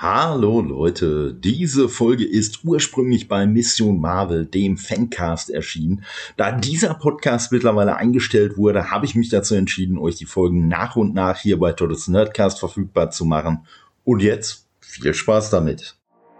Hallo Leute, diese Folge ist ursprünglich bei Mission Marvel, dem Fancast, erschienen. Da dieser Podcast mittlerweile eingestellt wurde, habe ich mich dazu entschieden, euch die Folgen nach und nach hier bei Todes Nerdcast verfügbar zu machen. Und jetzt viel Spaß damit.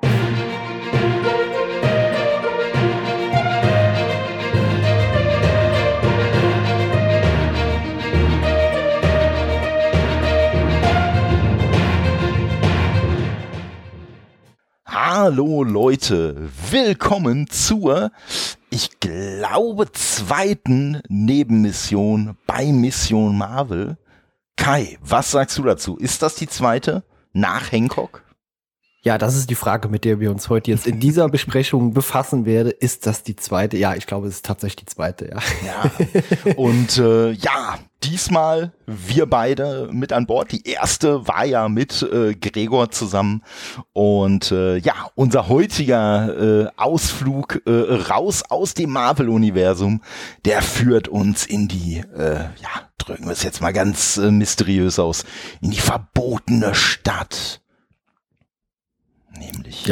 Hallo Leute, willkommen zur, ich glaube, zweiten Nebenmission bei Mission Marvel. Kai, was sagst du dazu? Ist das die zweite nach Hancock? Ja, das ist die Frage, mit der wir uns heute jetzt in dieser Besprechung befassen werden. Ist das die zweite? Ja, ich glaube, es ist tatsächlich die zweite, ja. Ja, und diesmal wir beide mit an Bord. Die erste war ja mit Gregor zusammen. Und unser heutiger Ausflug raus aus dem Marvel-Universum, der führt uns in die, drücken wir es jetzt mal ganz mysteriös aus, in die verbotene Stadt. Nämlich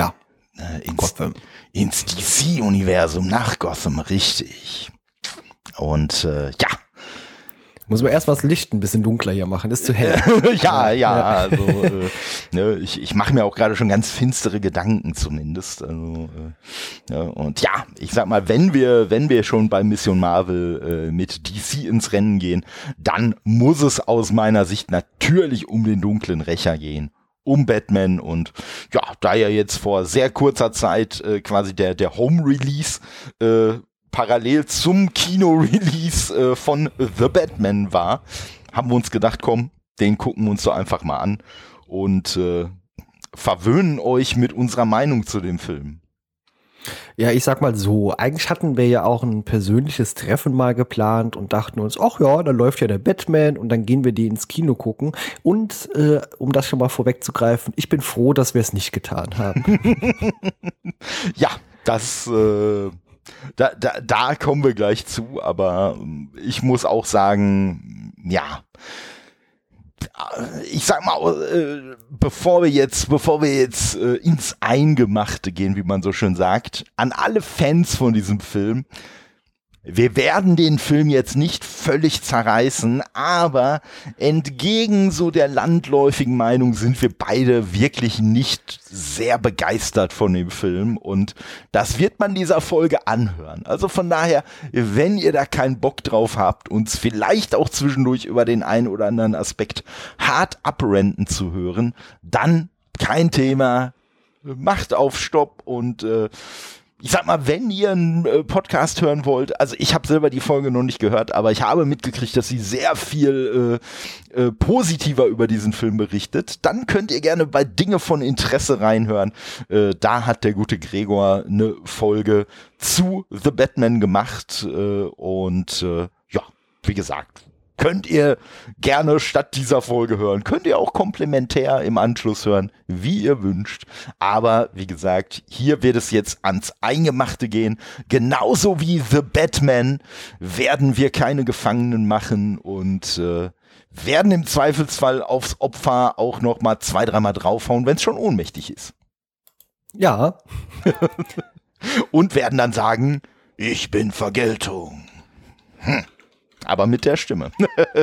ins DC-Universum, nach Gotham, richtig. Und muss man erst mal das Licht ein bisschen dunkler hier machen, ist zu hell. Ich mache mir auch gerade schon ganz finstere Gedanken zumindest. Und ich sag mal, wenn wir schon bei Mission Marvel mit DC ins Rennen gehen, dann muss es aus meiner Sicht natürlich um den dunklen Rächer gehen. Um Batman und da ja jetzt vor sehr kurzer Zeit quasi der Home-Release parallel zum Kino-Release von The Batman war, haben wir uns gedacht, komm, den gucken wir uns doch einfach mal an und verwöhnen euch mit unserer Meinung zu dem Film. Ja, ich sag mal so, eigentlich hatten wir ja auch ein persönliches Treffen mal geplant und dachten uns, ach ja, da läuft ja der Batman und dann gehen wir die ins Kino gucken. Und um das schon mal vorwegzugreifen, ich bin froh, dass wir es nicht getan haben. Ja, das da kommen wir gleich zu, aber ich muss auch sagen, ich sag mal, bevor wir jetzt ins Eingemachte gehen, wie man so schön sagt, an alle Fans von diesem Film, wir werden den Film jetzt nicht völlig zerreißen, aber entgegen so der landläufigen Meinung sind wir beide wirklich nicht sehr begeistert von dem Film und das wird man dieser Folge anhören. Also von daher, wenn ihr da keinen Bock drauf habt, uns vielleicht auch zwischendurch über den einen oder anderen Aspekt hart abrenten zu hören, dann kein Thema, macht auf Stopp und ich sag mal, wenn ihr einen Podcast hören wollt, also ich habe selber die Folge noch nicht gehört, aber ich habe mitgekriegt, dass sie sehr viel positiver über diesen Film berichtet, dann könnt ihr gerne bei Dinge von Interesse reinhören. Da hat der gute Gregor eine Folge zu The Batman gemacht wie gesagt, könnt ihr gerne statt dieser Folge hören. Könnt ihr auch komplementär im Anschluss hören, wie ihr wünscht. Aber wie gesagt, hier wird es jetzt ans Eingemachte gehen. Genauso wie The Batman werden wir keine Gefangenen machen und werden im Zweifelsfall aufs Opfer auch noch mal 2-3 Mal draufhauen, wenn es schon ohnmächtig ist. Ja. Und werden dann sagen, ich bin Vergeltung. Aber mit der Stimme.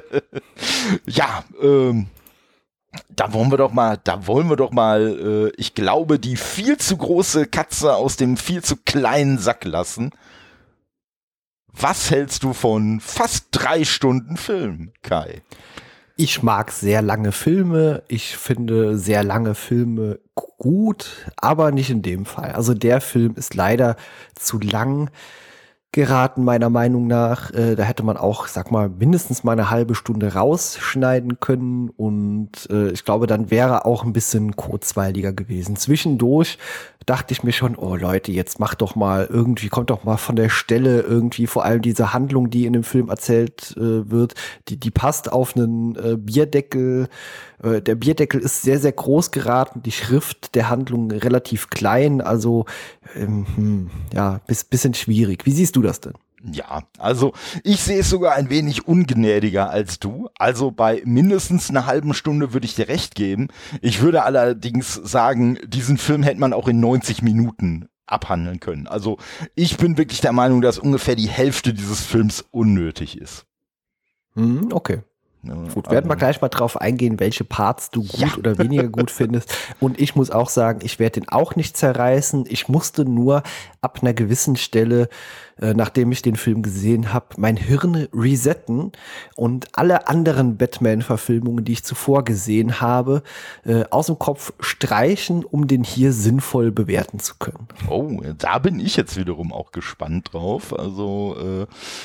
Da wollen wir doch mal, ich glaube, die viel zu große Katze aus dem viel zu kleinen Sack lassen. Was hältst du von fast 3 Stunden Film, Kai? Ich mag sehr lange Filme. Ich finde sehr lange Filme gut, aber nicht in dem Fall. Also der Film ist leider zu lang geraten, meiner Meinung nach. Da hätte man auch, sag mal, mindestens mal eine halbe Stunde rausschneiden können und ich glaube, dann wäre auch ein bisschen kurzweiliger gewesen. Zwischendurch dachte ich mir schon, oh Leute, jetzt macht doch mal irgendwie, kommt doch mal von der Stelle irgendwie, vor allem diese Handlung, die in dem Film erzählt wird, die passt auf einen Bierdeckel. Der Bierdeckel ist sehr, sehr groß geraten, die Schrift der Handlung relativ klein, also bisschen schwierig. Wie siehst du das denn? Ja, also ich sehe es sogar ein wenig ungnädiger als du. Also bei mindestens einer halben Stunde würde ich dir recht geben. Ich würde allerdings sagen, diesen Film hätte man auch in 90 Minuten abhandeln können. Also ich bin wirklich der Meinung, dass ungefähr die Hälfte dieses Films unnötig ist. Okay. Gut, werden wir gleich mal drauf eingehen, welche Parts du gut oder weniger gut findest. Und ich muss auch sagen, ich werde den auch nicht zerreißen. Ich musste nur ab einer gewissen Stelle, nachdem ich den Film gesehen habe, mein Hirn resetten und alle anderen Batman-Verfilmungen, die ich zuvor gesehen habe, aus dem Kopf streichen, um den hier sinnvoll bewerten zu können. Oh, da bin ich jetzt wiederum auch gespannt drauf. Also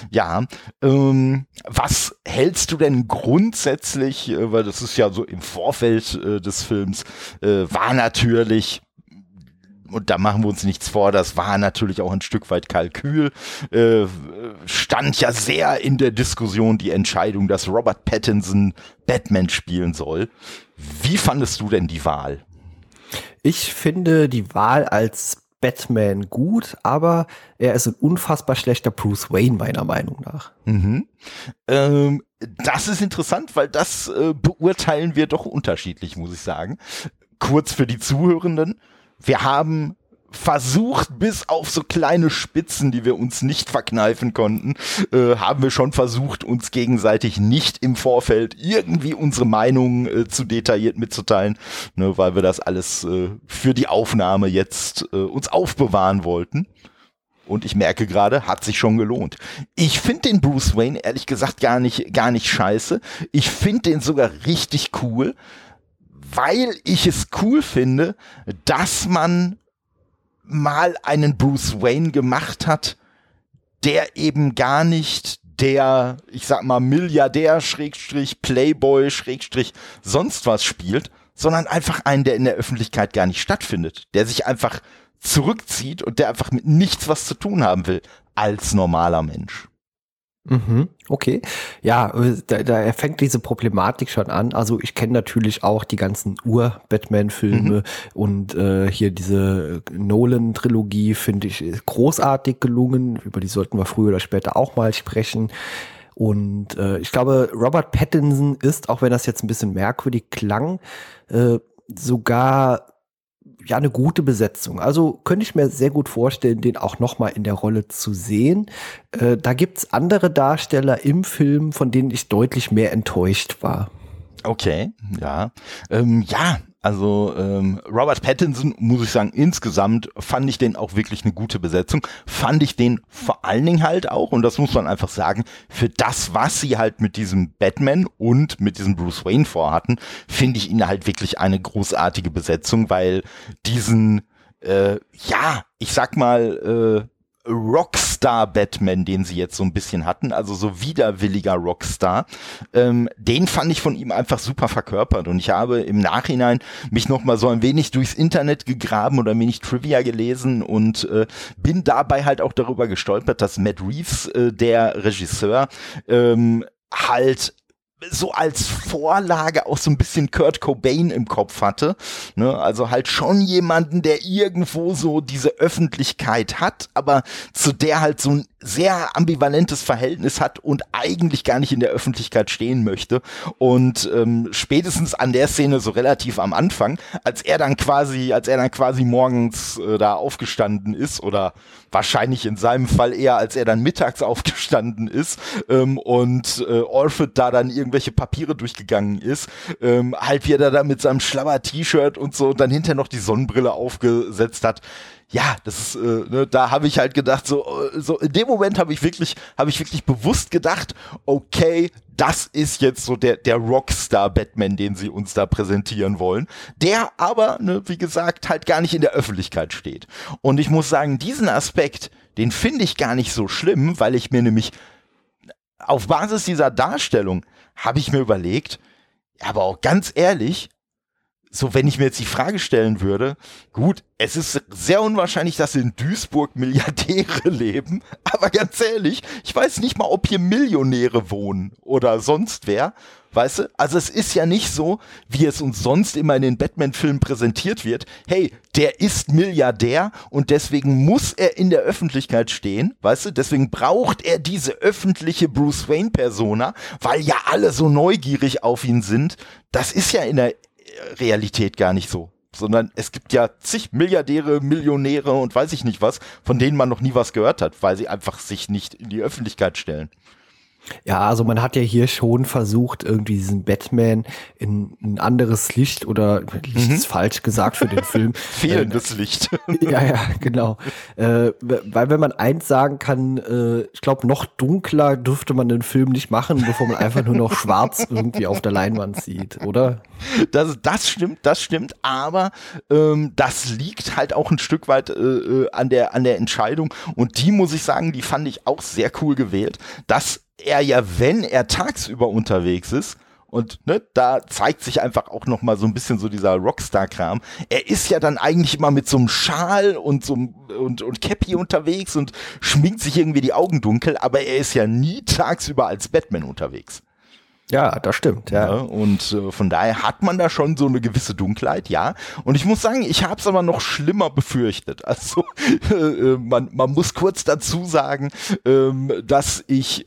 was hältst du denn grundsätzlich, weil das ist ja so im Vorfeld des Films, war natürlich, und da machen wir uns nichts vor, das war natürlich auch ein Stück weit Kalkül, stand ja sehr in der Diskussion die Entscheidung, dass Robert Pattinson Batman spielen soll. Wie fandest du denn die Wahl? Ich finde die Wahl als Batman gut, aber er ist ein unfassbar schlechter Bruce Wayne, meiner Meinung nach. Das ist interessant, weil das beurteilen wir doch unterschiedlich, muss ich sagen. Kurz für die Zuhörenden. Wir haben versucht, bis auf so kleine Spitzen, die wir uns nicht verkneifen konnten, haben wir schon versucht, uns gegenseitig nicht im Vorfeld irgendwie unsere Meinung zu detailliert mitzuteilen, ne, weil wir das alles für die Aufnahme jetzt uns aufbewahren wollten. Und ich merke gerade, hat sich schon gelohnt. Ich finde den Bruce Wayne ehrlich gesagt gar nicht scheiße. Ich finde den sogar richtig cool, weil ich es cool finde, dass man mal einen Bruce Wayne gemacht hat, der eben gar nicht der, ich sag mal, Milliardär, Playboy, sonst was spielt, sondern einfach einen, der in der Öffentlichkeit gar nicht stattfindet, der sich einfach zurückzieht und der einfach mit nichts was zu tun haben will, als normaler Mensch. Okay, ja, da fängt diese Problematik schon an. Also ich kenne natürlich auch die ganzen Ur-Batman-Filme und hier diese Nolan-Trilogie finde ich großartig gelungen. Über die sollten wir früher oder später auch mal sprechen. Und ich glaube, Robert Pattinson ist, auch wenn das jetzt ein bisschen merkwürdig klang, sogar ja eine gute Besetzung. Also könnte ich mir sehr gut vorstellen, den auch noch mal in der Rolle zu sehen. Da gibt's andere Darsteller im Film, von denen ich deutlich mehr enttäuscht war. Okay, ja. Also Robert Pattinson, muss ich sagen, insgesamt fand ich den auch wirklich eine gute Besetzung. Fand ich den vor allen Dingen halt auch, und das muss man einfach sagen, für das, was sie halt mit diesem Batman und mit diesem Bruce Wayne vorhatten, finde ich ihn halt wirklich eine großartige Besetzung, weil diesen, ich sag mal, Rockstar-Batman, den sie jetzt so ein bisschen hatten, also so widerwilliger Rockstar, den fand ich von ihm einfach super verkörpert, und ich habe im Nachhinein mich noch mal so ein wenig durchs Internet gegraben oder ein wenig Trivia gelesen und bin dabei halt auch darüber gestolpert, dass Matt Reeves, der Regisseur, halt so als Vorlage auch so ein bisschen Kurt Cobain im Kopf hatte, ne? Also halt schon jemanden, der irgendwo so diese Öffentlichkeit hat, aber zu der halt so ein sehr ambivalentes Verhältnis hat und eigentlich gar nicht in der Öffentlichkeit stehen möchte. Und spätestens an der Szene so relativ am Anfang, als er dann quasi morgens da aufgestanden ist, oder wahrscheinlich in seinem Fall eher, als er dann mittags aufgestanden ist und Alfred da dann irgendwelche Papiere durchgegangen ist, halt wie er da mit seinem Schlabber-T-Shirt und so dann hinterher noch die Sonnenbrille aufgesetzt hat. Ja, das ist, da habe ich halt gedacht, so in dem Moment habe ich wirklich bewusst gedacht, okay, das ist jetzt so der Rockstar-Batman, den sie uns da präsentieren wollen, der aber, wie gesagt, halt gar nicht in der Öffentlichkeit steht. Und ich muss sagen, diesen Aspekt, den finde ich gar nicht so schlimm, weil ich mir nämlich auf Basis dieser Darstellung habe ich mir überlegt, aber auch ganz ehrlich, so, wenn ich mir jetzt die Frage stellen würde, gut, es ist sehr unwahrscheinlich, dass in Duisburg Milliardäre leben, aber ganz ehrlich, ich weiß nicht mal, ob hier Millionäre wohnen oder sonst wer. Weißt du? Also es ist ja nicht so, wie es uns sonst immer in den Batman-Filmen präsentiert wird. Hey, der ist Milliardär und deswegen muss er in der Öffentlichkeit stehen. Weißt du? Deswegen braucht er diese öffentliche Bruce Wayne-Persona, weil ja alle so neugierig auf ihn sind. Das ist ja in der Realität gar nicht so. Sondern es gibt ja zig Milliardäre, Millionäre und weiß ich nicht was, von denen man noch nie was gehört hat, weil sie einfach sich nicht in die Öffentlichkeit stellen. Ja, also man hat ja hier schon versucht, irgendwie diesen Batman in ein anderes Licht oder Licht ist falsch gesagt für den Film. Fehlendes Licht. Ja, genau. Weil wenn man eins sagen kann, ich glaube, noch dunkler dürfte man den Film nicht machen, bevor man einfach nur noch schwarz irgendwie auf der Leinwand sieht, oder? Das stimmt, aber das liegt halt auch ein Stück weit an der Entscheidung und die muss ich sagen, die fand ich auch sehr cool gewählt, dass er ja, wenn er tagsüber unterwegs ist, und ne, da zeigt sich einfach auch noch mal so ein bisschen so dieser Rockstar-Kram. Er ist ja dann eigentlich immer mit so einem Schal und so und Cappy unterwegs und schminkt sich irgendwie die Augen dunkel, aber er ist ja nie tagsüber als Batman unterwegs. Ja, das stimmt, ja. Und von daher hat man da schon so eine gewisse Dunkelheit, ja. Und ich muss sagen, ich habe es aber noch schlimmer befürchtet. Also man muss kurz dazu sagen, dass ich,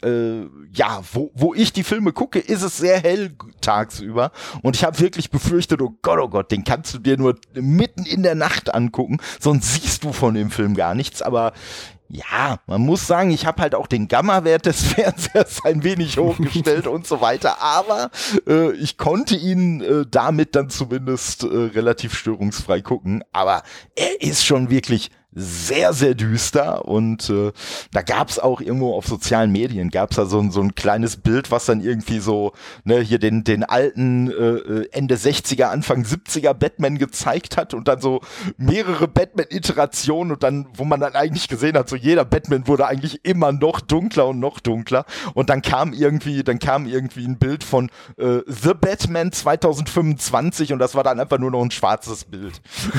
wo ich die Filme gucke, ist es sehr hell tagsüber. Und ich habe wirklich befürchtet, oh Gott, den kannst du dir nur mitten in der Nacht angucken, sonst siehst du von dem Film gar nichts. Aber ja, man muss sagen, ich habe halt auch den Gamma-Wert des Fernsehers ein wenig hochgestellt und so weiter, aber ich konnte ihn damit dann zumindest relativ störungsfrei gucken, aber er ist schon wirklich sehr, sehr düster und da gab's auch irgendwo auf sozialen Medien, gab's da so ein kleines Bild, was dann irgendwie so, ne, hier den alten Ende 60er, Anfang 70er Batman gezeigt hat und dann so mehrere Batman-Iterationen und dann, wo man dann eigentlich gesehen hat, so jeder Batman wurde eigentlich immer noch dunkler und dann kam irgendwie ein Bild von The Batman 2025 und das war dann einfach nur noch ein schwarzes Bild.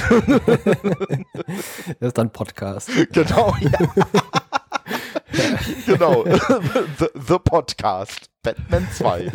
Das ist dann Podcast. Genau, ja. Genau. The Podcast. Batman 2.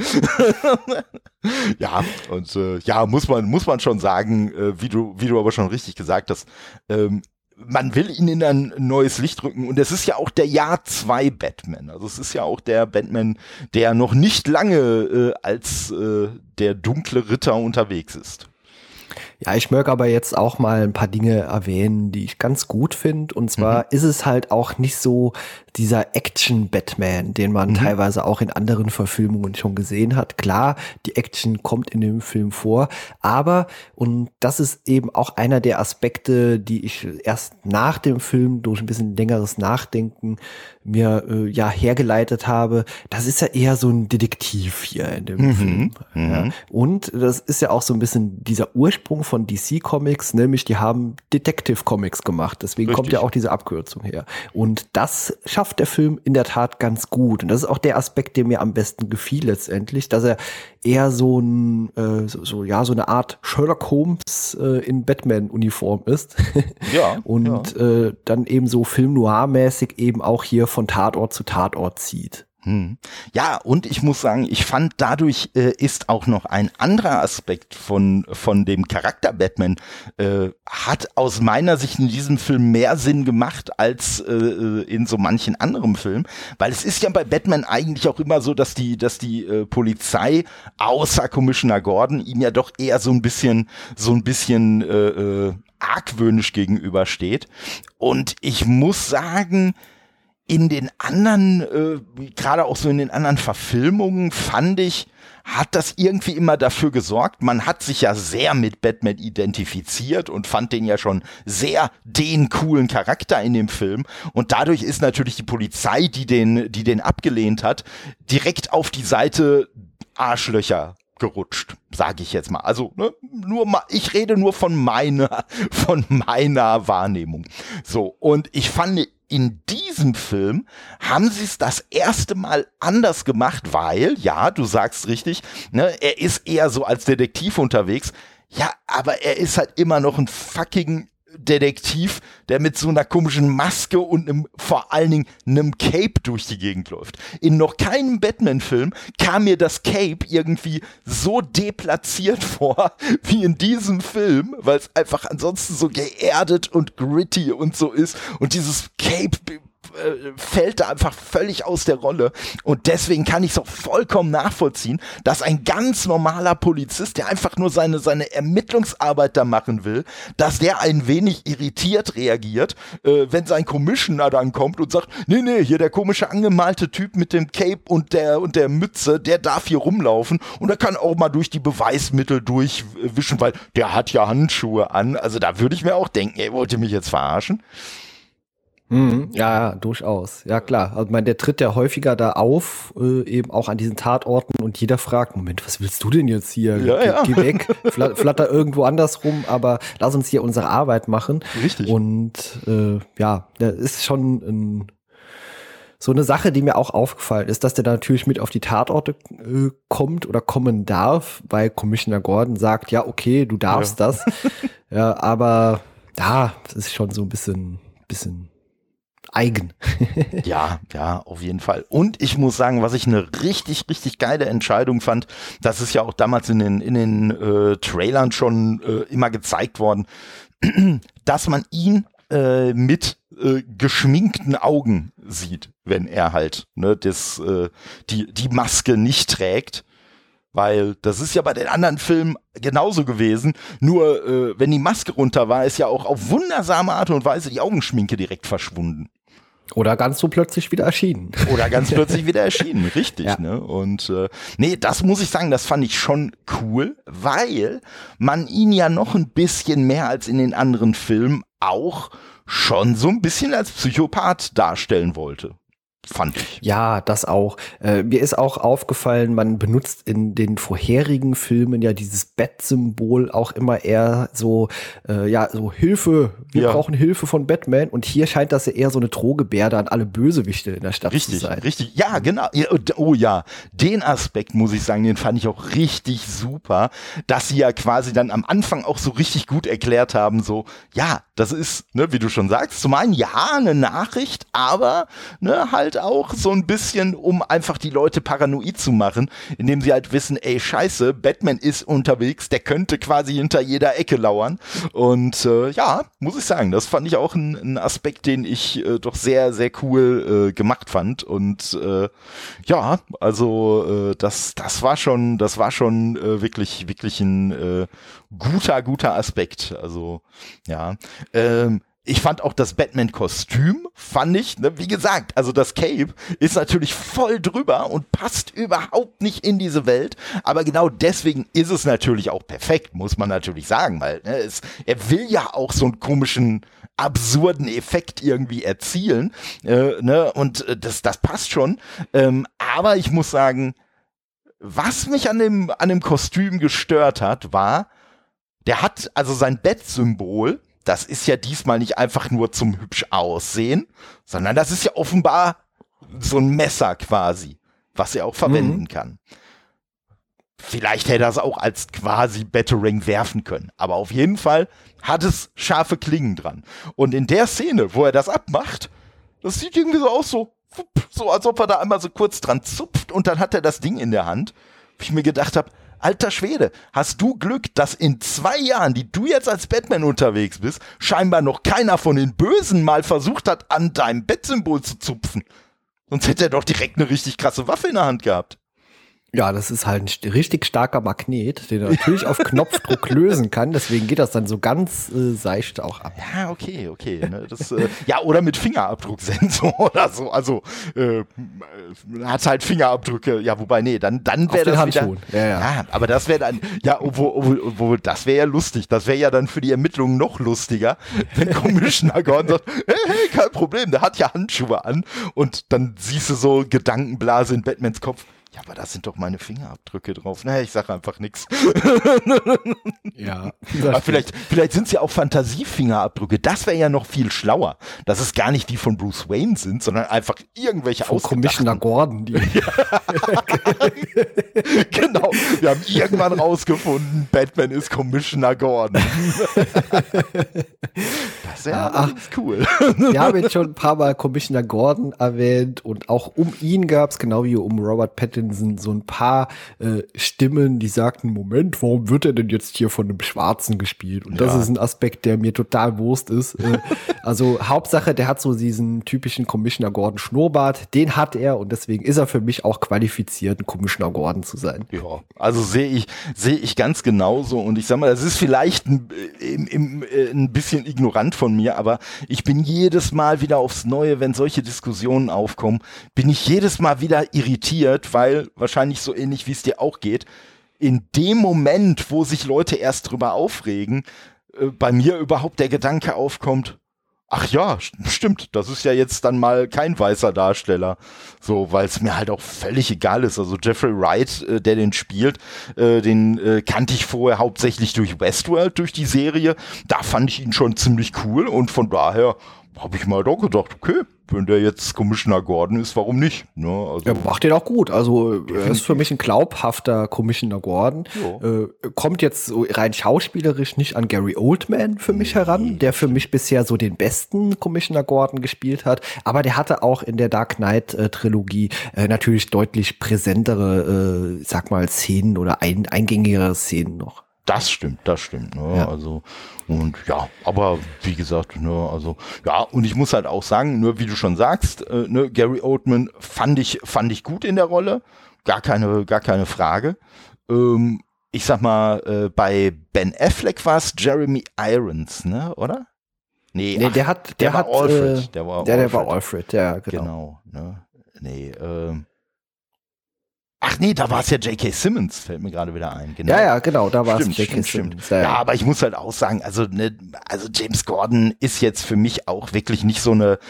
Ja, und muss man schon sagen, wie du aber schon richtig gesagt hast, man will ihn in ein neues Licht rücken und es ist ja auch der Jahr 2 Batman. Also es ist ja auch der Batman, der noch nicht lange als der dunkle Ritter unterwegs ist. Ja, ich möchte aber jetzt auch mal ein paar Dinge erwähnen, die ich ganz gut finde. Und zwar ist es halt auch nicht so dieser Action-Batman, den man teilweise auch in anderen Verfilmungen schon gesehen hat. Klar, die Action kommt in dem Film vor, aber, und das ist eben auch einer der Aspekte, die ich erst nach dem Film durch ein bisschen längeres Nachdenken mir hergeleitet habe, das ist ja eher so ein Detektiv hier in dem Film. Ja. Und das ist ja auch so ein bisschen dieser Ursprung von DC Comics, nämlich die haben Detective Comics gemacht. Deswegen kommt ja auch diese Abkürzung her. Und das schafft der Film in der Tat ganz gut. Und das ist auch der Aspekt, der mir am besten gefiel letztendlich, dass er eher so eine Art Sherlock Holmes in Batman-Uniform ist. Ja. Und dann eben so Film-Noir-mäßig eben auch hier von Tatort zu Tatort zieht. Ja, und ich muss sagen, ich fand, dadurch ist auch noch ein anderer Aspekt von dem Charakter Batman, hat aus meiner Sicht in diesem Film mehr Sinn gemacht als in so manchen anderen Filmen, weil es ist ja bei Batman eigentlich auch immer so, dass die Polizei außer Commissioner Gordon ihm ja doch eher so ein bisschen argwöhnisch gegenübersteht. Und ich muss sagen, in den anderen, gerade auch so in den anderen Verfilmungen, fand ich, hat das irgendwie immer dafür gesorgt, man hat sich ja sehr mit Batman identifiziert und fand den ja schon sehr den coolen Charakter in dem Film und dadurch ist natürlich die Polizei, die den abgelehnt hat, direkt auf die Seite Arschlöcher gerutscht, sage ich jetzt mal. Also ich rede nur von meiner Wahrnehmung. So, und ich fand, in diesem Film haben sie es das erste Mal anders gemacht, weil, ja, du sagst richtig, ne, er ist eher so als Detektiv unterwegs, ja, aber er ist halt immer noch ein fucking Detektiv, der mit so einer komischen Maske und vor allen Dingen einem Cape durch die Gegend läuft. In noch keinem Batman-Film kam mir das Cape irgendwie so deplatziert vor, wie in diesem Film, weil es einfach ansonsten so geerdet und gritty und so ist. Und dieses Cape fällt da einfach völlig aus der Rolle und deswegen kann ich es auch vollkommen nachvollziehen, dass ein ganz normaler Polizist, der einfach nur seine Ermittlungsarbeit da machen will, dass der ein wenig irritiert reagiert, wenn sein Commissioner dann kommt und sagt, nee, hier der komische angemalte Typ mit dem Cape und der Mütze, der darf hier rumlaufen und er kann auch mal durch die Beweismittel durchwischen, weil der hat ja Handschuhe an, also da würde ich mir auch denken, ey, wollt ihr mich jetzt verarschen? Ja, durchaus. Ja, klar. Also, der tritt ja häufiger da auf, eben auch an diesen Tatorten und jeder fragt, Moment, was willst du denn jetzt hier? Geh weg, flatter irgendwo anders rum, aber lass uns hier unsere Arbeit machen. Richtig. Und das ist schon so eine Sache, die mir auch aufgefallen ist, dass der da natürlich mit auf die Tatorte kommt oder kommen darf, weil Commissioner Gordon sagt, ja, okay, du darfst das. Ja, aber das ist schon so ein bisschen eigen. Ja, auf jeden Fall. Und ich muss sagen, was ich eine richtig, richtig geile Entscheidung fand, das ist ja auch damals in den Trailern schon immer gezeigt worden, dass man ihn mit geschminkten Augen sieht, wenn er halt die Maske nicht trägt. Weil das ist ja bei den anderen Filmen genauso gewesen, nur wenn die Maske runter war, ist ja auch auf wundersame Art und Weise die Augenschminke direkt verschwunden. Oder ganz so plötzlich wieder erschienen. Richtig. Ja. Ne? Und das muss ich sagen, das fand ich schon cool, weil man ihn ja noch ein bisschen mehr als in den anderen Filmen auch schon so ein bisschen als Psychopath darstellen wollte. Fand ich. Ja, das auch. Mir ist auch aufgefallen, man benutzt in den vorherigen Filmen ja dieses Bat-Symbol auch immer eher so Hilfe, wir brauchen Hilfe von Batman und hier scheint das ja eher so eine Drohgebärde an alle Bösewichte in der Stadt zu sein. Richtig, ja, genau. Oh ja, den Aspekt muss ich sagen, den fand ich auch richtig super, dass sie ja quasi dann am Anfang auch so richtig gut erklärt haben, so, ja, das ist, wie du schon sagst, zum einen ja, eine Nachricht, aber halt auch so ein bisschen, um einfach die Leute paranoid zu machen, indem sie halt wissen, ey, scheiße, Batman ist unterwegs, der könnte quasi hinter jeder Ecke lauern. Und muss ich sagen, das fand ich auch ein Aspekt, den ich doch sehr, sehr cool gemacht fand. Und das war schon wirklich, wirklich ein guter Aspekt. Also, ja. Ich fand auch das Batman-Kostüm, wie gesagt, also das Cape ist natürlich voll drüber und passt überhaupt nicht in diese Welt, aber genau deswegen ist es natürlich auch perfekt, muss man natürlich sagen, weil er will ja auch so einen komischen, absurden Effekt irgendwie erzielen, und das passt schon, aber ich muss sagen, was mich an dem Kostüm gestört hat, war, der hat also sein Bat-Symbol. Das ist ja diesmal nicht einfach nur zum hübsch aussehen, sondern das ist ja offenbar so ein Messer quasi, was er auch verwenden kann. Vielleicht hätte er es auch als quasi Batarang werfen können, aber auf jeden Fall hat es scharfe Klingen dran. Und in der Szene, wo er das abmacht, das sieht irgendwie so aus, so als ob er da einmal so kurz dran zupft und dann hat er das Ding in der Hand, wo ich mir gedacht habe, alter Schwede, hast du Glück, dass in 2 Jahren, die du jetzt als Batman unterwegs bist, scheinbar noch keiner von den Bösen mal versucht hat, an deinem Bat-Symbol zu zupfen. Sonst hätte er doch direkt eine richtig krasse Waffe in der Hand gehabt. Ja, das ist halt ein richtig starker Magnet, den er natürlich auf Knopfdruck lösen kann. Deswegen geht das dann so ganz seicht auch ab. Ja, okay. Ne, das, oder mit Fingerabdrucksensor oder so. Also hat halt Fingerabdrücke. Ja, wobei, nee, dann wäre das wieder. Ja, aber das wäre dann, obwohl das wäre ja lustig. Das wäre ja dann für die Ermittlungen noch lustiger, wenn Commissioner Gordon sagt, hey, kein Problem, der hat ja Handschuhe an. Und dann siehst du so Gedankenblase in Batmans Kopf. Ja, aber da sind doch meine Fingerabdrücke drauf. Naja, ich sage einfach nichts. Ja. Aber vielleicht sind es ja auch Fantasiefingerabdrücke. Das wäre ja noch viel schlauer. Dass es gar nicht die von Bruce Wayne sind, sondern einfach irgendwelche von Commissioner Gordon. Die Genau. Wir haben irgendwann rausgefunden, Batman ist Commissioner Gordon. Das wäre cool. Wir haben jetzt schon ein paar Mal Commissioner Gordon erwähnt und auch um ihn gab es, genau wie um Robert Pattinson, so ein paar Stimmen, die sagten, Moment, warum wird er denn jetzt hier von einem Schwarzen gespielt? Und das ist ein Aspekt, der mir total Wurst ist. Also Hauptsache, der hat so diesen typischen Commissioner Gordon Schnurrbart, den hat er und deswegen ist er für mich auch qualifiziert, ein Commissioner Gordon zu sein. Ja, also sehe ich ganz genauso und ich sag mal, das ist vielleicht ein bisschen ignorant von mir, aber ich bin jedes Mal wieder aufs Neue, wenn solche Diskussionen aufkommen, bin ich jedes Mal wieder irritiert, weil wahrscheinlich so ähnlich wie es dir auch geht, in dem Moment, wo sich Leute erst drüber aufregen, bei mir überhaupt der Gedanke aufkommt, ach ja, stimmt, das ist ja jetzt dann mal kein weißer Darsteller. So, weil es mir halt auch völlig egal ist. Also Jeffrey Wright, der den spielt, den kannte ich vorher hauptsächlich durch Westworld, durch die Serie. Da fand ich ihn schon ziemlich cool und von daher habe ich mal doch gedacht, okay, wenn der jetzt Commissioner Gordon ist, warum nicht? Ne? Also er macht den auch gut. Also er ist für mich ein glaubhafter Commissioner Gordon. Kommt jetzt so rein schauspielerisch nicht an Gary Oldman für mich heran, der für mich bisher so den besten Commissioner Gordon gespielt hat. Aber der hatte auch in der Dark Knight Trilogie natürlich deutlich präsentere, sag mal, Szenen oder eingängigere Szenen noch. Das stimmt, ne? Ja. Also, und ja, aber wie gesagt, ne, also, ja, und ich muss halt auch sagen, nur wie du schon sagst, ne, Gary Oldman fand ich gut in der Rolle, gar keine Frage. Ich sag mal, bei Ben Affleck war es Jeremy Irons, ne, oder? Nee, der war Alfred. Der war Alfred, ja, genau. Ne? Nee, ach nee, da war es ja J.K. Simmons, fällt mir gerade wieder ein. Genau. Ja, genau, da war es J.K. Simmons. Ja, aber ich muss halt auch sagen, also James Gordon ist jetzt für mich auch wirklich nicht so eine,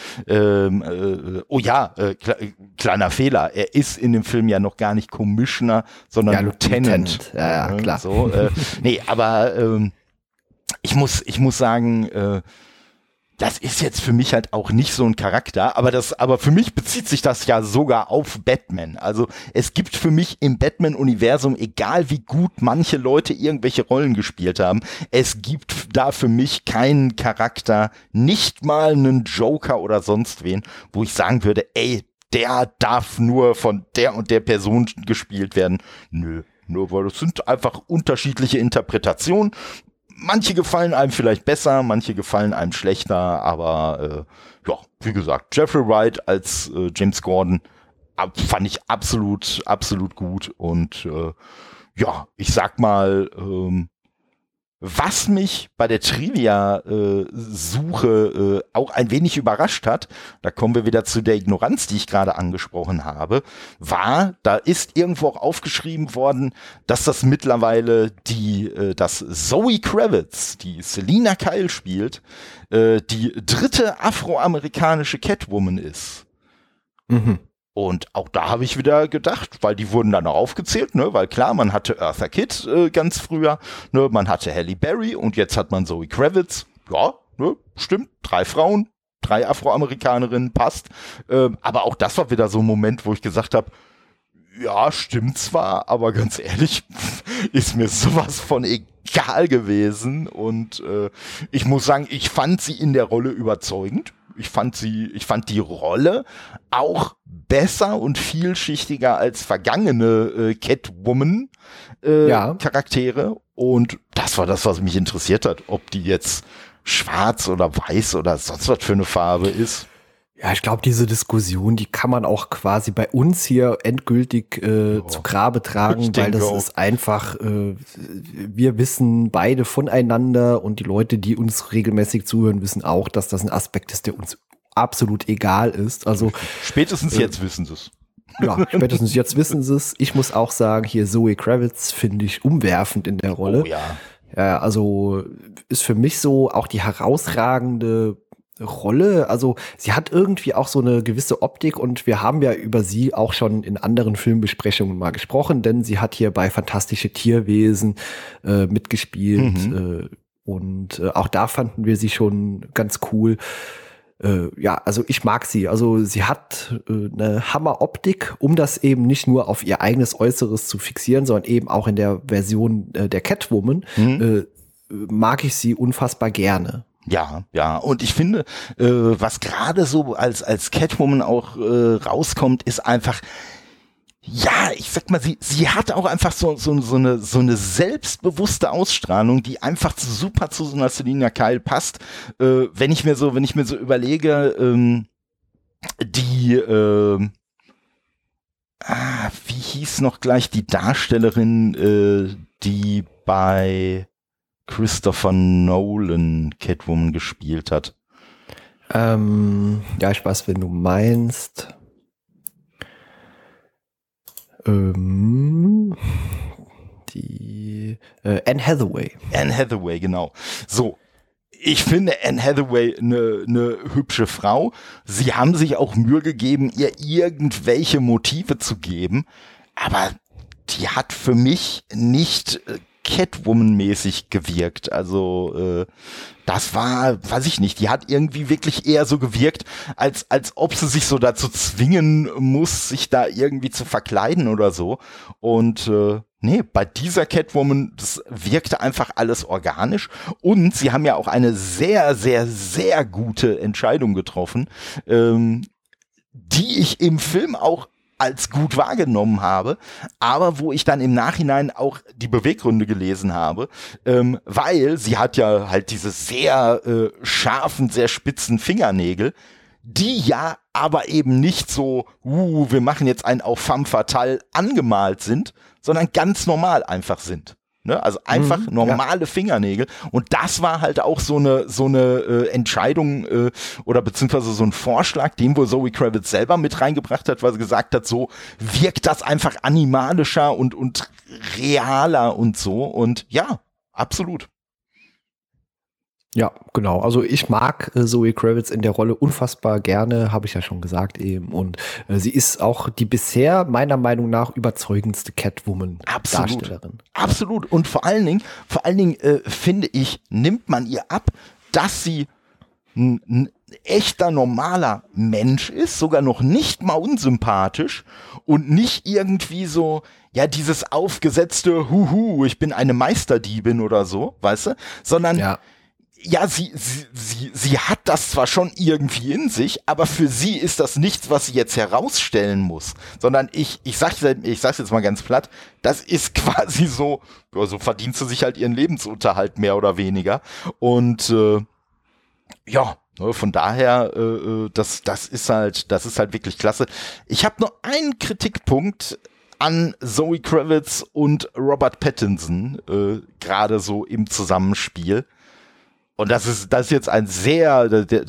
kleiner Fehler. Er ist in dem Film ja noch gar nicht Commissioner, sondern Lieutenant. Ja, klar. So, nee, aber ich muss sagen, das ist jetzt für mich halt auch nicht so ein Charakter, aber für mich bezieht sich das ja sogar auf Batman. Also es gibt für mich im Batman-Universum, egal wie gut manche Leute irgendwelche Rollen gespielt haben, es gibt da für mich keinen Charakter, nicht mal einen Joker oder sonst wen, wo ich sagen würde, ey, der darf nur von der und der Person gespielt werden. Nö, nur weil das sind einfach unterschiedliche Interpretationen. Manche gefallen einem vielleicht besser, manche gefallen einem schlechter, aber ja, wie gesagt, Jeffrey Wright als James Gordon fand ich absolut gut und ja, ich sag mal, was mich bei der Trivia-Suche auch ein wenig überrascht hat, da kommen wir wieder zu der Ignoranz, die ich gerade angesprochen habe, da ist irgendwo auch aufgeschrieben worden, dass das mittlerweile dass Zoe Kravitz, die Selina Kyle spielt, die dritte afroamerikanische Catwoman ist. Mhm. Und auch da habe ich wieder gedacht, weil die wurden dann auch aufgezählt, ne, weil klar, man hatte Eartha Kitt ganz früher, ne, man hatte Halle Berry und jetzt hat man Zoe Kravitz. Ja, ne, stimmt, 3 Frauen, 3 Afroamerikanerinnen, passt. Aber auch das war wieder so ein Moment, wo ich gesagt habe, ja, stimmt zwar, aber ganz ehrlich, ist mir sowas von egal gewesen. Und ich muss sagen, ich fand sie in der Rolle überzeugend. Ich fand die Rolle auch besser und vielschichtiger als vergangene Catwoman Charaktere. Und das war das, was mich interessiert hat. Ob die jetzt schwarz oder weiß oder sonst was für eine Farbe ist. Ja, ich glaube, diese Diskussion, die kann man auch quasi bei uns hier endgültig zu Grabe tragen, weil das ist einfach, wir wissen beide voneinander und die Leute, die uns regelmäßig zuhören, wissen auch, dass das ein Aspekt ist, der uns absolut egal ist. Also spätestens jetzt wissen sie es. Ja, spätestens jetzt wissen sie es. Ich muss auch sagen, hier Zoe Kravitz finde ich umwerfend in der Rolle. Oh ja. Ja, also ist für mich so auch die herausragende Rolle, also sie hat irgendwie auch so eine gewisse Optik und wir haben ja über sie auch schon in anderen Filmbesprechungen mal gesprochen, denn sie hat hier bei Fantastische Tierwesen mitgespielt und auch da fanden wir sie schon ganz cool. Ja, also ich mag sie. Also sie hat eine Hammeroptik, um das eben nicht nur auf ihr eigenes Äußeres zu fixieren, sondern eben auch in der Version der Catwoman mag ich sie unfassbar gerne. Ja, ja, und ich finde, was gerade so als Catwoman auch rauskommt, ist einfach, ja, ich sag mal, sie hat auch einfach so eine selbstbewusste Ausstrahlung, die einfach super zu so einer Selina Kyle passt. Wenn ich mir so überlege, wie hieß noch gleich die Darstellerin, die bei Christopher Nolan Catwoman gespielt hat? Ja, ich weiß, wen du meinst. Die Anne Hathaway. Anne Hathaway, genau. So, ich finde Anne Hathaway eine hübsche Frau. Sie haben sich auch Mühe gegeben, ihr irgendwelche Motive zu geben, aber die hat für mich nicht Catwoman-mäßig gewirkt. Also das war, weiß ich nicht, die hat irgendwie wirklich eher so gewirkt, als ob sie sich so dazu zwingen muss, sich da irgendwie zu verkleiden oder so. Und nee, bei dieser Catwoman, das wirkte einfach alles organisch. Und sie haben ja auch eine sehr, sehr, sehr gute Entscheidung getroffen, die ich im Film auch als gut wahrgenommen habe, aber wo ich dann im Nachhinein auch die Beweggründe gelesen habe, weil sie hat ja halt diese sehr scharfen, sehr spitzen Fingernägel, die ja aber eben nicht so, wir machen jetzt einen auf femme fatale angemalt sind, sondern ganz normal einfach sind. Ne? Also einfach normale Fingernägel. Und das war halt auch so eine Entscheidung oder beziehungsweise so ein Vorschlag, den wohl Zoe Kravitz selber mit reingebracht hat, weil sie gesagt hat, so wirkt das einfach animalischer und realer und so. Und ja, absolut. Ja, genau. Also ich mag Zoe Kravitz in der Rolle unfassbar gerne, habe ich ja schon gesagt eben. Und sie ist auch die bisher meiner Meinung nach überzeugendste Catwoman-Darstellerin. Absolut. Und vor allen Dingen finde ich, nimmt man ihr ab, dass sie ein echter normaler Mensch ist, sogar noch nicht mal unsympathisch und nicht irgendwie so, ja, dieses aufgesetzte ich bin eine Meisterdiebin oder so, weißt du, sondern ja, sie hat das zwar schon irgendwie in sich, aber für sie ist das nichts, was sie jetzt herausstellen muss, sondern ich sag's jetzt mal ganz platt, das ist quasi so, ja, so verdient sie sich halt ihren Lebensunterhalt mehr oder weniger und ja, von daher, das ist halt wirklich klasse. Ich habe noch einen Kritikpunkt an Zoe Kravitz und Robert Pattinson, gerade so im Zusammenspiel. Und das wird jetzt ein sehr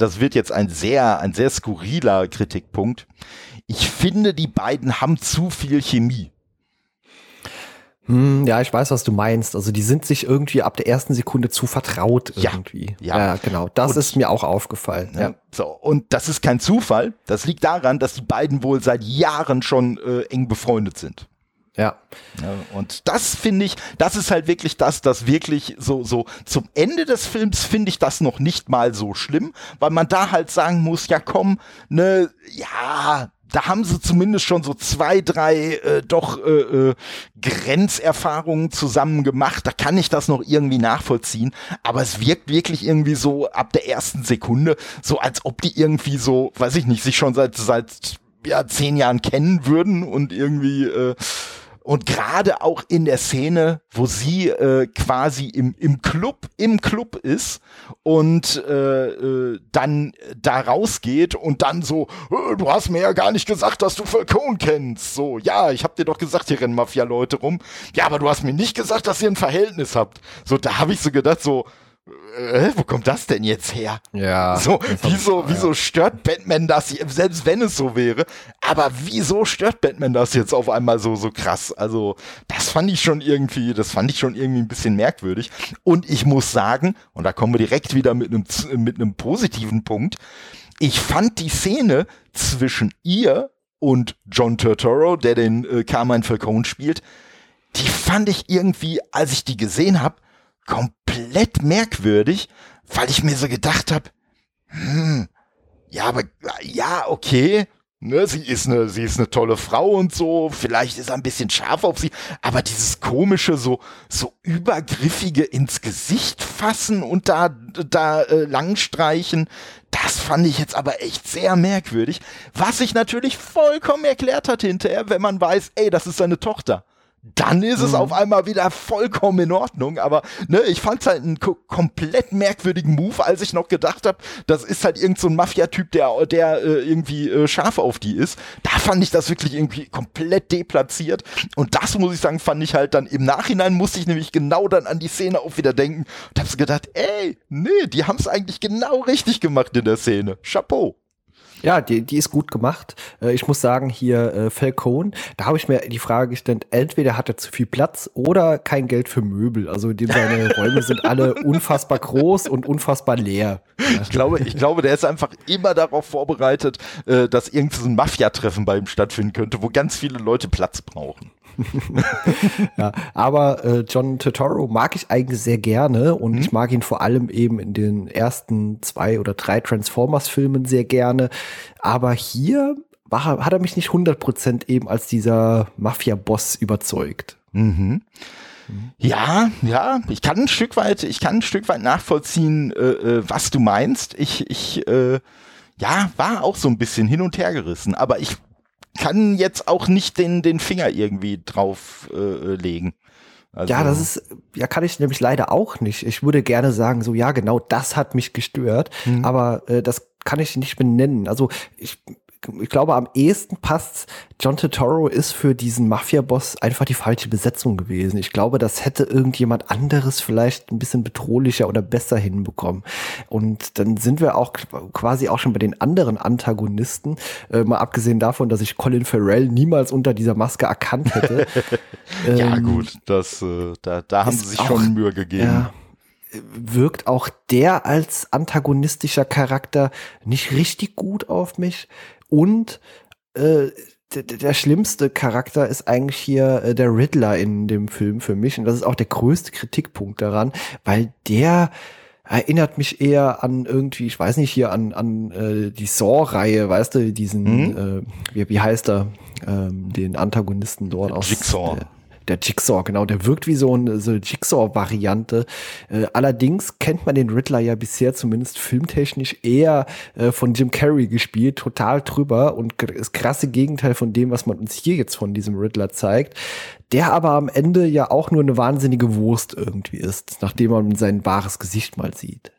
skurriler Kritikpunkt. Ich finde, die beiden haben zu viel Chemie. Ja, ich weiß, was du meinst. Also die sind sich irgendwie ab der ersten Sekunde zu vertraut irgendwie. Ja, genau. Das ist mir auch aufgefallen. Ja. So, und das ist kein Zufall. Das liegt daran, dass die beiden wohl seit Jahren schon eng befreundet sind. Ja. Und das finde ich, das ist halt wirklich das wirklich so zum Ende des Films finde ich das noch nicht mal so schlimm, weil man da halt sagen muss, ja komm, ne, ja, da haben sie zumindest schon so 2, 3 Grenzerfahrungen zusammen gemacht, da kann ich das noch irgendwie nachvollziehen, aber es wirkt wirklich irgendwie so ab der ersten Sekunde, so als ob die irgendwie so, weiß ich nicht, sich schon seit 10 Jahren kennen würden und irgendwie und gerade auch in der Szene, wo sie quasi im Club ist und dann da rausgeht und dann so, du hast mir ja gar nicht gesagt, dass du Falcone kennst. So, ja, ich hab dir doch gesagt, hier rennen Mafia-Leute rum. Ja, aber du hast mir nicht gesagt, dass ihr ein Verhältnis habt. So, da habe ich so gedacht, so, wo kommt das denn jetzt her? Ja. So, wieso stört Batman das, selbst wenn es so wäre, aber wieso stört Batman das jetzt auf einmal so krass? Also, das fand ich schon irgendwie ein bisschen merkwürdig. Und ich muss sagen, und da kommen wir direkt wieder mit einem positiven Punkt, ich fand die Szene zwischen ihr und John Turturro, der den Carmine Falcone spielt, die fand ich irgendwie, als ich die gesehen habe, komplett merkwürdig, weil ich mir so gedacht habe, okay, ne, sie ist eine tolle Frau und so, vielleicht ist er ein bisschen scharf auf sie, aber dieses komische, so übergriffige ins Gesicht fassen und da langstreichen, das fand ich jetzt aber echt sehr merkwürdig, was sich natürlich vollkommen erklärt hat hinterher, wenn man weiß, ey, das ist seine Tochter. Dann ist es auf einmal wieder vollkommen in Ordnung, aber ne, ich fand es halt einen komplett merkwürdigen Move, als ich noch gedacht habe, das ist halt irgend so ein Mafia-Typ, der irgendwie scharf auf die ist. Da fand ich das wirklich irgendwie komplett deplatziert und das, muss ich sagen, fand ich halt dann im Nachhinein, musste ich nämlich genau dann an die Szene auch wieder denken und hab so gedacht, ey, nee, die haben es eigentlich genau richtig gemacht in der Szene. Chapeau. Ja, die ist gut gemacht. Ich muss sagen, hier Falcone, da habe ich mir die Frage gestellt, entweder hat er zu viel Platz oder kein Geld für Möbel. Also seine Räume sind alle unfassbar groß und unfassbar leer. Ich glaube, der ist einfach immer darauf vorbereitet, dass irgend so ein Mafia-Treffen bei ihm stattfinden könnte, wo ganz viele Leute Platz brauchen. Ja, aber John Turturro mag ich eigentlich sehr gerne und ich mag ihn vor allem eben in den ersten 2 oder 3 Transformers-Filmen sehr gerne. Aber hier hat er mich nicht 100% eben als dieser Mafia-Boss überzeugt. Ja, ich kann ein Stück weit nachvollziehen, was du meinst. Ich war auch so ein bisschen hin und her gerissen, aber ich kann jetzt auch nicht den Finger irgendwie drauf legen. Also, kann ich nämlich leider auch nicht. Ich würde gerne sagen, so, ja, genau, das hat mich gestört, aber das kann ich nicht benennen. Also ich glaube, am ehesten passt, John Turturro ist für diesen Mafia-Boss einfach die falsche Besetzung gewesen. Ich glaube, das hätte irgendjemand anderes vielleicht ein bisschen bedrohlicher oder besser hinbekommen. Und dann sind wir auch quasi auch schon bei den anderen Antagonisten, mal abgesehen davon, dass ich Colin Farrell niemals unter dieser Maske erkannt hätte. Ja gut, da haben sie sich schon Mühe gegeben. Ja. Wirkt auch der als antagonistischer Charakter nicht richtig gut auf mich. Und der schlimmste Charakter ist eigentlich hier der Riddler in dem Film für mich. Und das ist auch der größte Kritikpunkt daran, weil der erinnert mich eher an irgendwie, ich weiß nicht, hier an die Saw-Reihe, weißt du, diesen, wie heißt er, den Antagonisten dort aus Jigsaw. Der Jigsaw, genau, der wirkt wie so eine Jigsaw-Variante. Allerdings kennt man den Riddler ja bisher zumindest filmtechnisch eher von Jim Carrey gespielt, total drüber und das krasse Gegenteil von dem, was man uns hier jetzt von diesem Riddler zeigt, der aber am Ende ja auch nur eine wahnsinnige Wurst irgendwie ist, nachdem man sein wahres Gesicht mal sieht.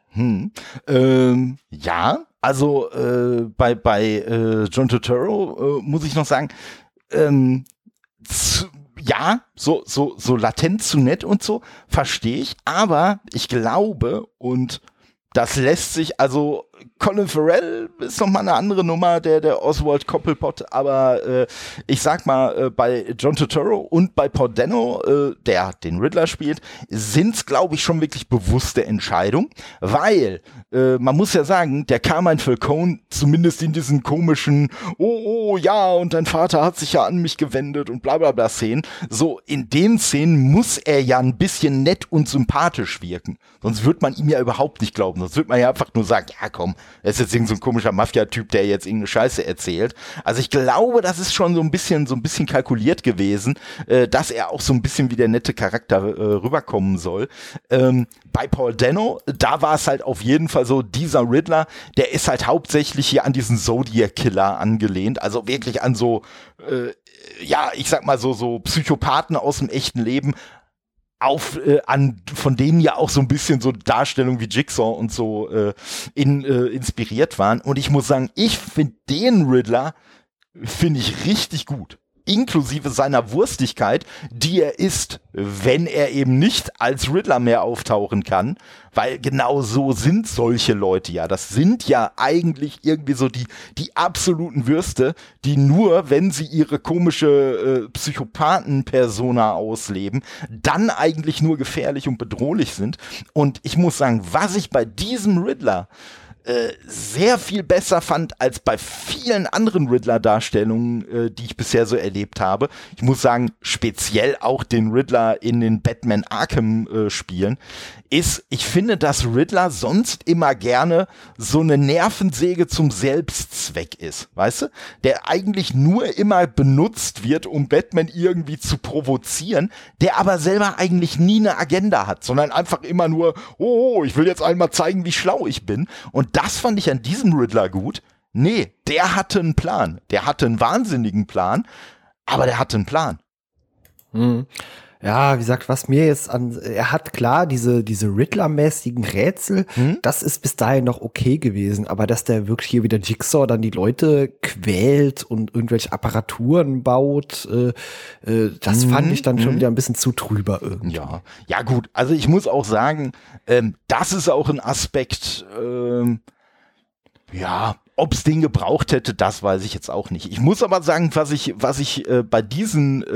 Ja, also bei John Turturro muss ich noch sagen, ja, so latent zu nett und so, verstehe ich, aber ich glaube, und das lässt sich, also Colin Farrell ist nochmal eine andere Nummer, der Oswald Cobblepot, aber ich sag mal, bei John Turturro und bei Paul Dano, der den Riddler spielt, sind's, glaube ich, schon wirklich bewusste Entscheidungen, weil man muss ja sagen, der Carmine Falcone, zumindest in diesen komischen, oh ja, und dein Vater hat sich ja an mich gewendet und bla bla bla Szenen, so in den Szenen muss er ja ein bisschen nett und sympathisch wirken, sonst wird man ihm ja überhaupt nicht glauben, sonst wird man ja einfach nur sagen, ja komm, er ist jetzt irgend so ein komischer Mafia-Typ, der jetzt irgendeine Scheiße erzählt. Also ich glaube, das ist schon so ein bisschen kalkuliert gewesen, dass er auch so ein bisschen wie der nette Charakter rüberkommen soll. Bei Paul Dano, da war es halt auf jeden Fall so, dieser Riddler, der ist halt hauptsächlich hier an diesen Zodiac-Killer angelehnt, also wirklich an so, ich sag mal so Psychopathen aus dem echten Leben, von denen ja auch so ein bisschen so Darstellungen wie Jigsaw und so inspiriert waren. Und ich muss sagen, ich finde den Riddler, finde ich richtig gut. inklusive seiner Wurstigkeit, die er ist, wenn er eben nicht als Riddler mehr auftauchen kann, weil genau so sind solche Leute ja. Das sind ja eigentlich irgendwie so die absoluten Würste, die nur, wenn sie ihre komische Psychopathen-Persona ausleben, dann eigentlich nur gefährlich und bedrohlich sind. Und ich muss sagen, was ich bei diesem Riddler sehr viel besser fand als bei vielen anderen Riddler-Darstellungen, die ich bisher so erlebt habe. Ich muss sagen, speziell auch den Riddler in den Batman Arkham-Spielen, ist, ich finde, dass Riddler sonst immer gerne so eine Nervensäge zum Selbstzweck ist, weißt du? Der eigentlich nur immer benutzt wird, um Batman irgendwie zu provozieren, der aber selber eigentlich nie eine Agenda hat, sondern einfach immer nur, oh, ich will jetzt einmal zeigen, wie schlau ich bin. Und das fand ich an diesem Riddler gut. Nee, der hatte einen Plan. Der hatte einen wahnsinnigen Plan, aber der hatte einen Plan. Ja, wie gesagt, was mir jetzt er hat klar diese Riddler-mäßigen Rätsel, das ist bis dahin noch okay gewesen, aber dass der wirklich hier wieder Jigsaw dann die Leute quält und irgendwelche Apparaturen baut, das fand ich dann schon wieder ein bisschen zu trüber irgendwie. Ja gut, also ich muss auch sagen, das ist auch ein Aspekt, ob es den gebraucht hätte, das weiß ich jetzt auch nicht. Ich muss aber sagen, was ich bei diesen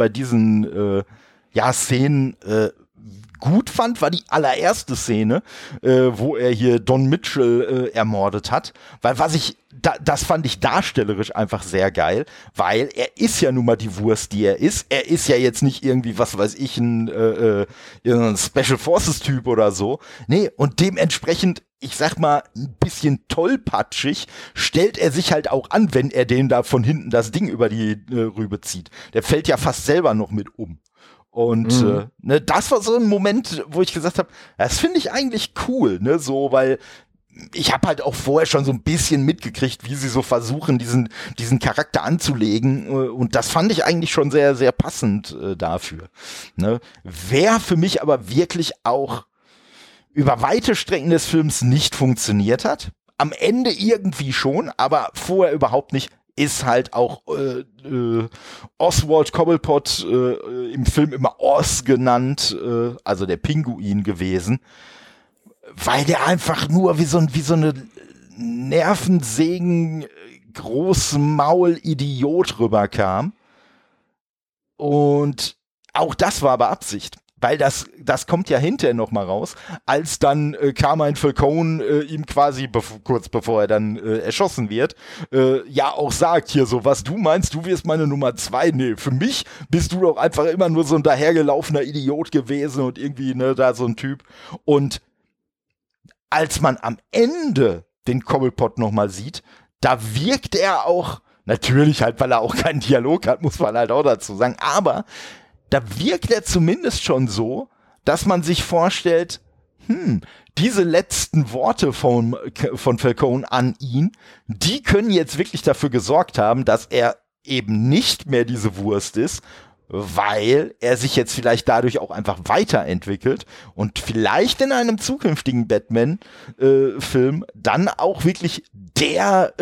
Szenen gut fand, war die allererste Szene, wo er hier Don Mitchell ermordet hat, weil das fand ich darstellerisch einfach sehr geil, weil er ist ja nun mal die Wurst, die er ist. Er ist ja jetzt nicht irgendwie, was weiß ich, ein Special Forces Typ oder so. Nee, und dementsprechend, ich sag mal, ein bisschen tollpatschig stellt er sich halt auch an, wenn er den da von hinten das Ding über die Rübe zieht. Der fällt ja fast selber noch mit um. Und das war so ein Moment, wo ich gesagt habe, das finde ich eigentlich cool, ne, so, weil ich habe halt auch vorher schon so ein bisschen mitgekriegt, wie sie so versuchen, diesen Charakter anzulegen, und das fand ich eigentlich schon sehr, sehr passend dafür. Ne? Wer für mich aber wirklich auch über weite Strecken des Films nicht funktioniert hat, am Ende irgendwie schon, aber vorher überhaupt nicht, ist halt auch Oswald Cobblepot, im Film immer Oz genannt, also der Pinguin gewesen, weil der einfach nur wie so eine Nervensägen Großmaul-Idiot rüberkam. Und auch das war Beabsicht. Weil das kommt ja hinterher noch mal raus, als dann Carmine Falcone ihm quasi, kurz bevor er dann erschossen wird, ja auch sagt hier so, was du meinst, du wirst meine Nummer 2, nee, für mich bist du doch einfach immer nur so ein dahergelaufener Idiot gewesen und irgendwie, ne, da so ein Typ. Und als man am Ende den Cobblepot noch mal sieht, da wirkt er auch, natürlich halt, weil er auch keinen Dialog hat, muss man halt auch dazu sagen, aber da wirkt er zumindest schon so, dass man sich vorstellt, diese letzten Worte von Falcone an ihn, die können jetzt wirklich dafür gesorgt haben, dass er eben nicht mehr diese Wurst ist, weil er sich jetzt vielleicht dadurch auch einfach weiterentwickelt und vielleicht in einem zukünftigen Batman-Film dann auch wirklich der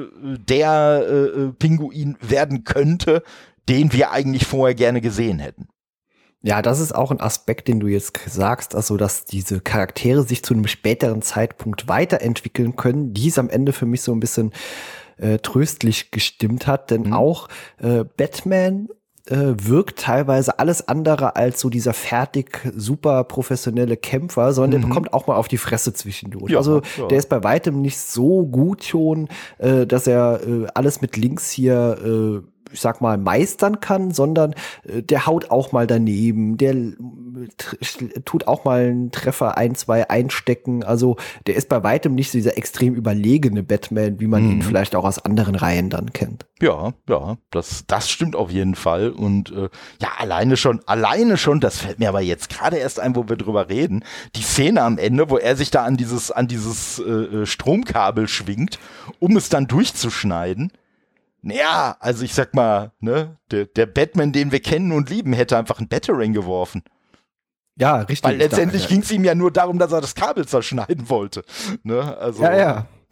Pinguin werden könnte, den wir eigentlich vorher gerne gesehen hätten. Ja, das ist auch ein Aspekt, den du jetzt sagst, also dass diese Charaktere sich zu einem späteren Zeitpunkt weiterentwickeln können, die es am Ende für mich so ein bisschen tröstlich gestimmt hat, denn auch Batman wirkt teilweise alles andere als so dieser fertig super professionelle Kämpfer, sondern der bekommt auch mal auf die Fresse zwischendurch. Ja, also der ist bei weitem nicht so gut schon, dass er alles mit links hier ich sag mal, meistern kann, sondern der haut auch mal daneben, der tut auch mal einen Treffer 1, 2 einstecken, also der ist bei weitem nicht so dieser extrem überlegene Batman, wie man ihn vielleicht auch aus anderen Reihen dann kennt. Ja, das stimmt auf jeden Fall und ja, alleine schon, das fällt mir aber jetzt gerade erst ein, wo wir drüber reden, die Szene am Ende, wo er sich da an dieses Stromkabel schwingt, um es dann durchzuschneiden. Ja, also ich sag mal, ne, der Batman, den wir kennen und lieben, hätte einfach einen Batarang geworfen. Ja, richtig. Weil letztendlich ging es ihm ja nur darum, dass er das Kabel zerschneiden wollte. Ne? Also, ja.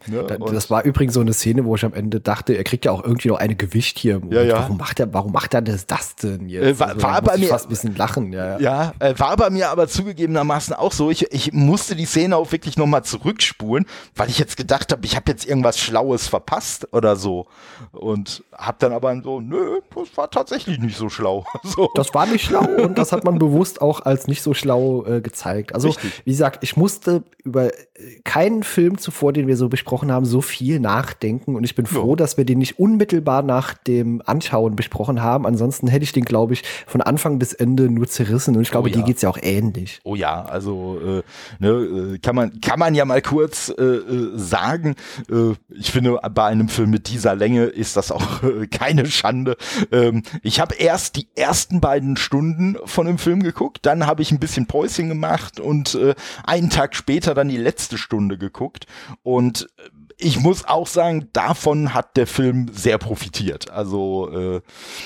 Ne? Das war übrigens so eine Szene, wo ich am Ende dachte, er kriegt ja auch irgendwie noch eine Gewicht hier. Ja. Warum macht er das denn jetzt? War bei mir fast ein bisschen lachen. War bei mir aber zugegebenermaßen auch so. Ich musste die Szene auch wirklich nochmal zurückspulen, weil ich jetzt gedacht habe, ich habe jetzt irgendwas Schlaues verpasst oder so. Und habe dann aber so, nö, das war tatsächlich nicht so schlau. So. Das war nicht schlau und das hat man bewusst auch als nicht so schlau gezeigt. Also, Richtig. Wie gesagt, ich musste über keinen Film zuvor, den wir so besprochen haben, so viel nachdenken. Und ich bin froh, dass wir den nicht unmittelbar nach dem Anschauen besprochen haben. Ansonsten hätte ich den, glaube ich, von Anfang bis Ende nur zerrissen. Und ich glaube, dir geht's ja auch ähnlich. Oh ja, also kann man ja mal kurz sagen. Ich finde, bei einem Film mit dieser Länge ist das auch keine Schande. Ich habe erst die ersten beiden Stunden von dem Film geguckt, dann habe ich ein bisschen Päuschen gemacht und einen Tag später dann die letzte Stunde geguckt. Und ich muss auch sagen, davon hat der Film sehr profitiert. Also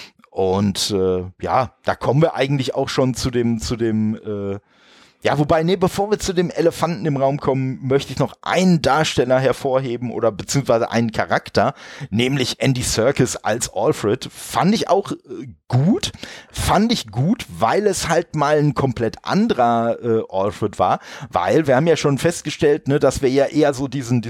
da kommen wir eigentlich auch schon zu dem bevor wir zu dem Elefanten im Raum kommen, möchte ich noch einen Darsteller hervorheben oder beziehungsweise einen Charakter, nämlich Andy Serkis als Alfred. Fand ich auch gut, weil es halt mal ein komplett anderer Alfred war, weil wir haben ja schon festgestellt, ne, dass wir ja eher so diesen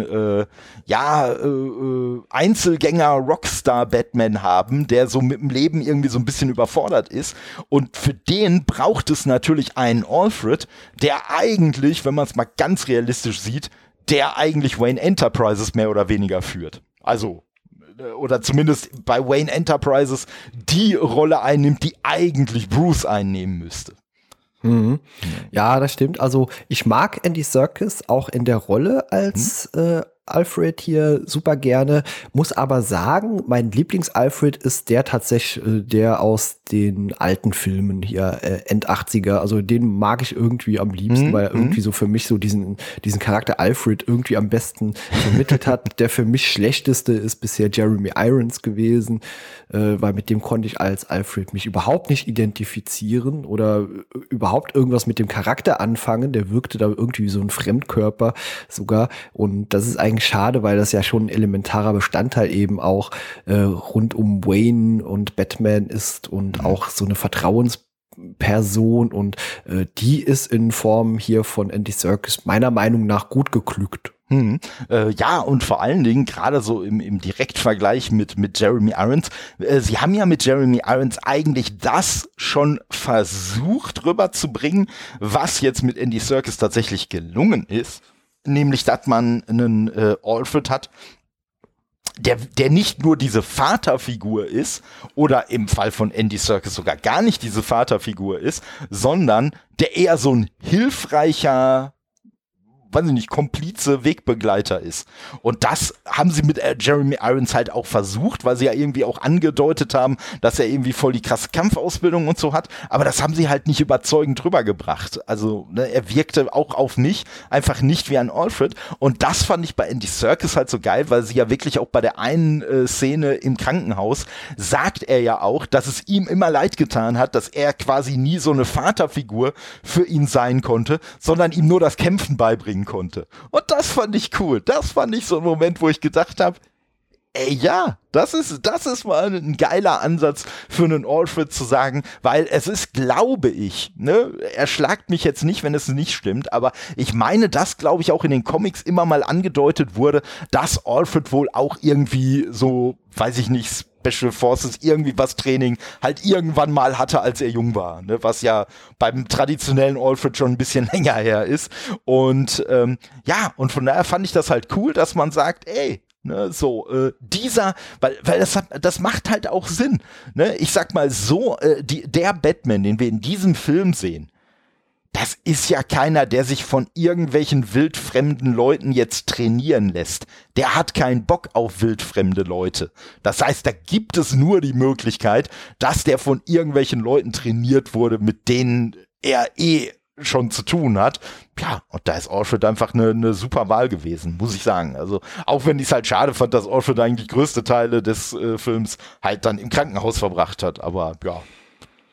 Einzelgänger Rockstar Batman haben, der so mit dem Leben irgendwie so ein bisschen überfordert ist, und für den braucht es natürlich einen Alfred, der eigentlich, wenn man es mal ganz realistisch sieht, der eigentlich Wayne Enterprises mehr oder weniger führt. Also, oder zumindest bei Wayne Enterprises die Rolle einnimmt, die eigentlich Bruce einnehmen müsste. Mhm. Ja, das stimmt. Also ich mag Andy Serkis auch in der Rolle als Alfred hier super gerne, muss aber sagen, mein Lieblings-Alfred ist der tatsächlich, der aus den alten Filmen hier, End-80er, also den mag ich irgendwie am liebsten, weil er irgendwie so für mich so diesen Charakter Alfred irgendwie am besten vermittelt hat. Der für mich schlechteste ist bisher Jeremy Irons gewesen, weil mit dem konnte ich als Alfred mich überhaupt nicht identifizieren oder überhaupt irgendwas mit dem Charakter anfangen. Der wirkte da irgendwie wie so ein Fremdkörper sogar, und das ist eigentlich schade, weil das ja schon ein elementarer Bestandteil eben auch rund um Wayne und Batman ist und auch so eine Vertrauensperson, und die ist in Form hier von Andy Serkis meiner Meinung nach gut geglückt. Ja, und vor allen Dingen gerade so im Direktvergleich mit Jeremy Irons. Sie haben ja mit Jeremy Irons eigentlich das schon versucht rüberzubringen, was jetzt mit Andy Serkis tatsächlich gelungen ist. Nämlich, dass man einen Alfred hat, der nicht nur diese Vaterfigur ist, oder im Fall von Andy Serkis sogar gar nicht diese Vaterfigur ist, sondern der eher so ein hilfreicher, weiß ich nicht, Komplize, Wegbegleiter ist. Und das haben sie mit Jeremy Irons halt auch versucht, weil sie ja irgendwie auch angedeutet haben, dass er irgendwie voll die krasse Kampfausbildung und so hat. Aber das haben sie halt nicht überzeugend rübergebracht. Also, ne, er wirkte auch auf mich einfach nicht wie ein Alfred. Und das fand ich bei Andy Serkis halt so geil, weil sie ja wirklich auch bei der einen Szene im Krankenhaus sagt er ja auch, dass es ihm immer leid getan hat, dass er quasi nie so eine Vaterfigur für ihn sein konnte, sondern ihm nur das Kämpfen beibringen konnte. Und das fand ich cool. Das fand ich so ein Moment, wo ich gedacht habe, ey, ja, das ist mal ein geiler Ansatz für einen Alfred zu sagen, weil es ist, glaube ich, ne, er schlagt mich jetzt nicht, wenn es nicht stimmt, aber ich meine, dass, glaube ich, auch in den Comics immer mal angedeutet wurde, dass Alfred wohl auch irgendwie so, weiß ich nicht, Special Forces, irgendwie was Training halt irgendwann mal hatte, als er jung war, ne? Was ja beim traditionellen Alfred schon ein bisschen länger her ist. Und und von daher fand ich das halt cool, dass man sagt, ey, ne, so, weil das macht halt auch Sinn. Ne? Ich sag mal so, der Batman, den wir in diesem Film sehen, das ist ja keiner, der sich von irgendwelchen wildfremden Leuten jetzt trainieren lässt. Der hat keinen Bock auf wildfremde Leute. Das heißt, da gibt es nur die Möglichkeit, dass der von irgendwelchen Leuten trainiert wurde, mit denen er schon zu tun hat. Ja, und da ist Alfred einfach eine super Wahl gewesen, muss ich sagen. Also, auch wenn ich es halt schade fand, dass Alfred eigentlich größte Teile des Films halt dann im Krankenhaus verbracht hat. Aber ja.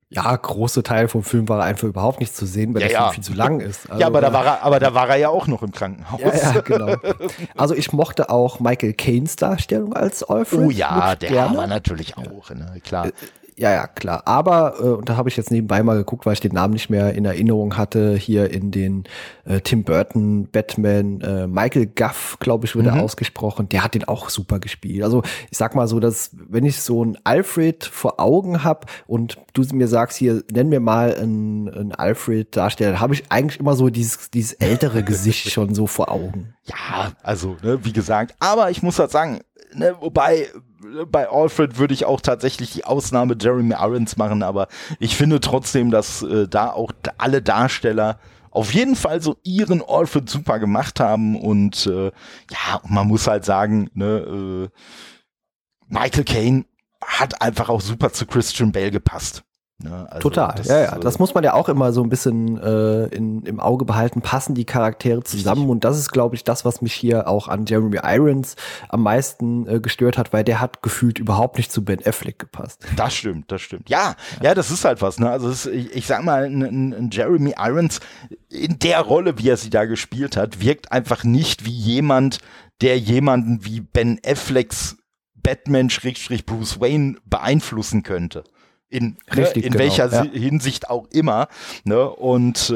Ja, große Teile vom Film war einfach überhaupt nicht zu sehen, weil der Film viel zu lang ist. Also, ja, aber da war er ja auch noch im Krankenhaus. Ja, genau. Also ich mochte auch Michael Caine's Darstellung als Alfred. Oh ja, der war natürlich auch, ne, klar. Ja, klar. Aber, und da habe ich jetzt nebenbei mal geguckt, weil ich den Namen nicht mehr in Erinnerung hatte, hier in den Tim Burton Batman, Michael Gough, glaube ich, wird er ausgesprochen, der hat den auch super gespielt. Also ich sag mal so, dass wenn ich so einen Alfred vor Augen habe und du mir sagst, hier, nenn mir mal einen Alfred-Darsteller, habe ich eigentlich immer so dieses ältere Gesicht schon so vor Augen. Ja, also, ne, wie gesagt, aber ich muss halt sagen, ne, wobei bei Alfred würde ich auch tatsächlich die Ausnahme Jeremy Irons machen, aber ich finde trotzdem, dass da auch alle Darsteller auf jeden Fall so ihren Alfred super gemacht haben und ja, man muss halt sagen, ne, Michael Caine hat einfach auch super zu Christian Bale gepasst. Ne, also total, das muss man ja auch immer so ein bisschen im Auge behalten, passen die Charaktere zusammen richtig. Und das ist, glaube ich, das, was mich hier auch an Jeremy Irons am meisten gestört hat, weil der hat gefühlt überhaupt nicht zu Ben Affleck gepasst. Das stimmt. Ja, das ist halt was, ne, also ich sag mal, ein Jeremy Irons in der Rolle, wie er sie da gespielt hat, wirkt einfach nicht wie jemand, der jemanden wie Ben Afflecks Batman-Bruce Wayne beeinflussen könnte. In welcher Hinsicht auch immer, ne, und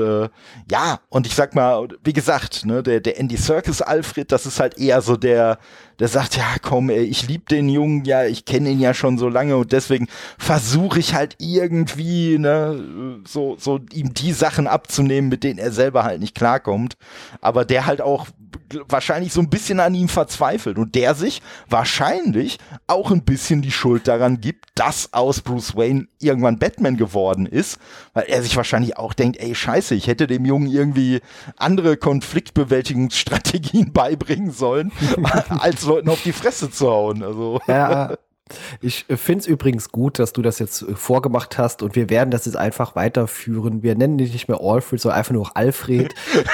und ich sag mal, wie gesagt, ne, der Andy Serkis Alfred, das ist halt eher so der sagt, ja komm, ey, ich lieb den Jungen, ja, ich kenne ihn ja schon so lange und deswegen versuche ich halt irgendwie, ne, so ihm die Sachen abzunehmen, mit denen er selber halt nicht klarkommt, aber der halt auch wahrscheinlich so ein bisschen an ihm verzweifelt und der sich wahrscheinlich auch ein bisschen die Schuld daran gibt, dass aus Bruce Wayne irgendwann Batman geworden ist, weil er sich wahrscheinlich auch denkt, ey, scheiße, ich hätte dem Jungen irgendwie andere Konfliktbewältigungsstrategien beibringen sollen, als Leuten auf die Fresse zu hauen. Also. Ja. Ich finde es übrigens gut, dass du das jetzt vorgemacht hast und wir werden das jetzt einfach weiterführen. Wir nennen dich nicht mehr Alfred, sondern einfach nur Alfred.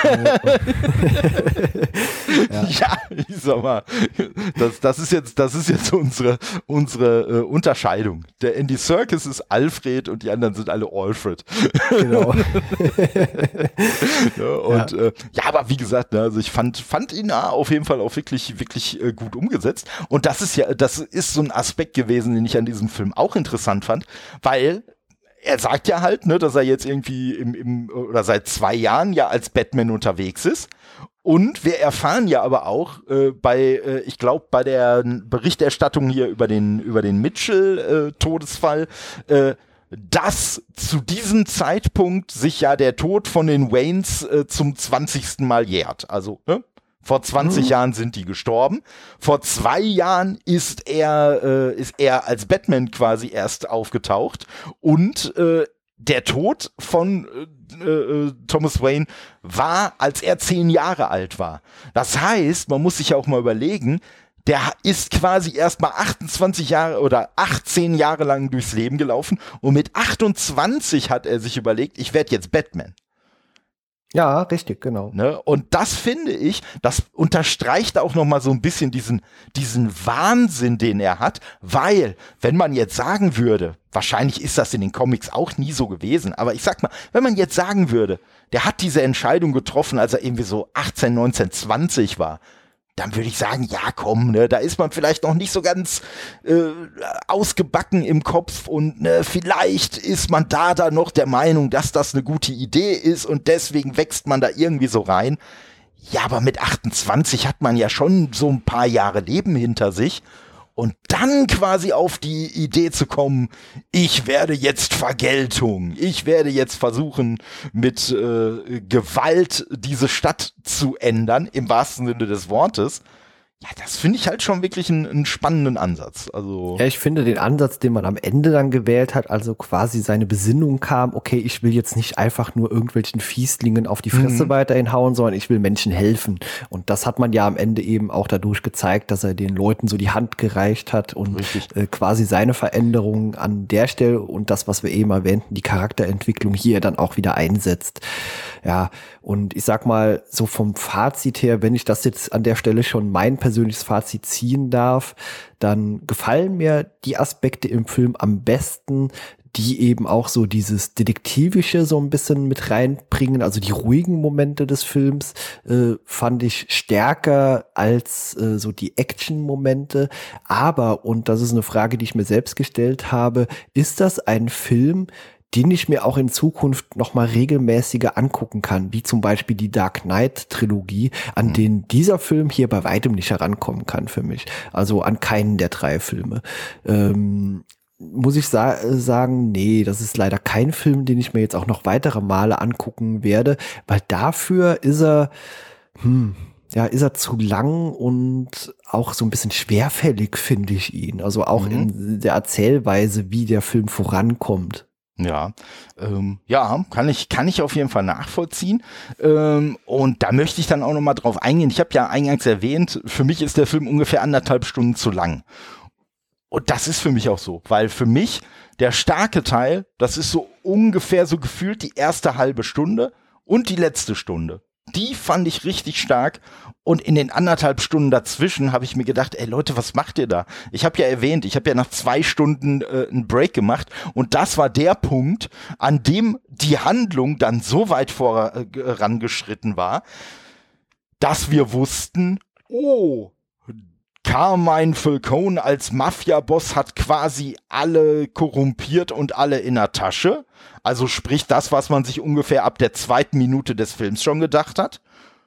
Ja, ich sag mal, das ist jetzt unsere Unterscheidung. Der Andy Serkis ist Alfred und die anderen sind alle Alfred. Genau. Aber wie gesagt, ne, also ich fand ihn auf jeden Fall auch wirklich, wirklich gut umgesetzt. Und das ist so ein Aspekt gewesen, den ich an diesem Film auch interessant fand, weil er sagt ja halt, ne, dass er jetzt irgendwie oder seit 2 Jahren ja als Batman unterwegs ist. Und wir erfahren ja aber auch ich glaube, bei der Berichterstattung hier über den Mitchell-Todesfall, dass zu diesem Zeitpunkt sich ja der Tod von den Waynes zum 20. Mal jährt. Also, ne? Vor 20 Jahren sind die gestorben. Vor 2 Jahren ist er als Batman quasi erst aufgetaucht. Und der Tod von Thomas Wayne war, als er 10 Jahre alt war. Das heißt, man muss sich ja auch mal überlegen, der ist quasi erst mal 28 Jahre oder 18 Jahre lang durchs Leben gelaufen. Und mit 28 hat er sich überlegt, ich werde jetzt Batman. Ja, richtig, genau. Ne? Und das finde ich, das unterstreicht auch noch mal so ein bisschen diesen Wahnsinn, den er hat, weil, wenn man jetzt sagen würde, wahrscheinlich ist das in den Comics auch nie so gewesen, aber ich sag mal, wenn man jetzt sagen würde, der hat diese Entscheidung getroffen, als er irgendwie so 18, 19, 20 war, dann würde ich sagen, ja komm, ne, da ist man vielleicht noch nicht so ganz ausgebacken im Kopf und ne, vielleicht ist man da noch der Meinung, dass das eine gute Idee ist und deswegen wächst man da irgendwie so rein. Ja, aber mit 28 hat man ja schon so ein paar Jahre Leben hinter sich. Und dann quasi auf die Idee zu kommen, ich werde jetzt Vergeltung, ich werde jetzt versuchen, mit Gewalt diese Stadt zu ändern, im wahrsten Sinne des Wortes. Ja, das finde ich halt schon wirklich einen spannenden Ansatz. Also ja, ich finde den Ansatz, den man am Ende dann gewählt hat, also quasi seine Besinnung kam, okay, ich will jetzt nicht einfach nur irgendwelchen Fieslingen auf die Fresse weiterhin hauen, sondern ich will Menschen helfen. Und das hat man ja am Ende eben auch dadurch gezeigt, dass er den Leuten so die Hand gereicht hat und quasi seine Veränderung an der Stelle und das, was wir eben erwähnten, die Charakterentwicklung hier dann auch wieder einsetzt. Ja, und ich sag mal, so vom Fazit her, wenn ich das jetzt an der Stelle schon mein persönliches persönliches Fazit ziehen darf, dann gefallen mir die Aspekte im Film am besten, die eben auch so dieses Detektivische so ein bisschen mit reinbringen. Also die ruhigen Momente des Films fand ich stärker als so die Action-Momente. Aber, und das ist eine Frage, die ich mir selbst gestellt habe, ist das ein Film, den ich mir auch in Zukunft noch mal regelmäßiger angucken kann, wie zum Beispiel die Dark Knight-Trilogie, an denen dieser Film hier bei weitem nicht herankommen kann für mich. Also an keinen der 3 Filme. Muss ich sagen, nee, das ist leider kein Film, den ich mir jetzt auch noch weitere Male angucken werde, weil dafür ist er zu lang und auch so ein bisschen schwerfällig, finde ich ihn. Also auch in der Erzählweise, wie der Film vorankommt. Ja, kann ich auf jeden Fall nachvollziehen. Und da möchte ich dann auch noch mal drauf eingehen. Ich habe ja eingangs erwähnt, für mich ist der Film ungefähr 1,5 Stunden zu lang. Und das ist für mich auch so, weil für mich der starke Teil, das ist so ungefähr so gefühlt die erste halbe Stunde und die letzte Stunde. Die fand ich richtig stark und in den 1,5 Stunden dazwischen habe ich mir gedacht, ey Leute, was macht ihr da? Ich habe ja erwähnt, ich habe ja nach 2 Stunden einen Break gemacht und das war der Punkt, an dem die Handlung dann so weit vorangeschritten war, dass wir wussten, oh, Carmine Falcone als Mafia-Boss hat quasi alle korrumpiert und alle in der Tasche. Also sprich das, was man sich ungefähr ab der 2. Minute des Films schon gedacht hat.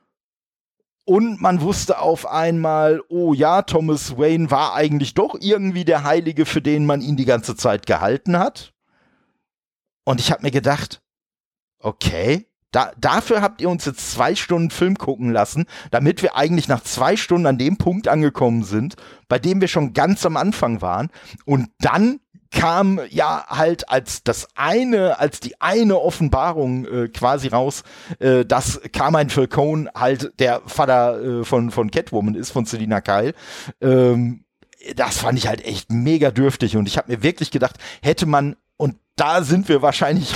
Und man wusste auf einmal, oh ja, Thomas Wayne war eigentlich doch irgendwie der Heilige, für den man ihn die ganze Zeit gehalten hat. Und ich habe mir gedacht, okay, dafür habt ihr uns jetzt 2 Stunden Film gucken lassen, damit wir eigentlich nach 2 Stunden an dem Punkt angekommen sind, bei dem wir schon ganz am Anfang waren. Und dann kam ja halt als die eine Offenbarung quasi raus, dass Carmine Falcone halt der Vater von Catwoman ist, von Selina Kyle. Das fand ich halt echt mega dürftig und ich habe mir wirklich gedacht, hätte man, und da sind wir wahrscheinlich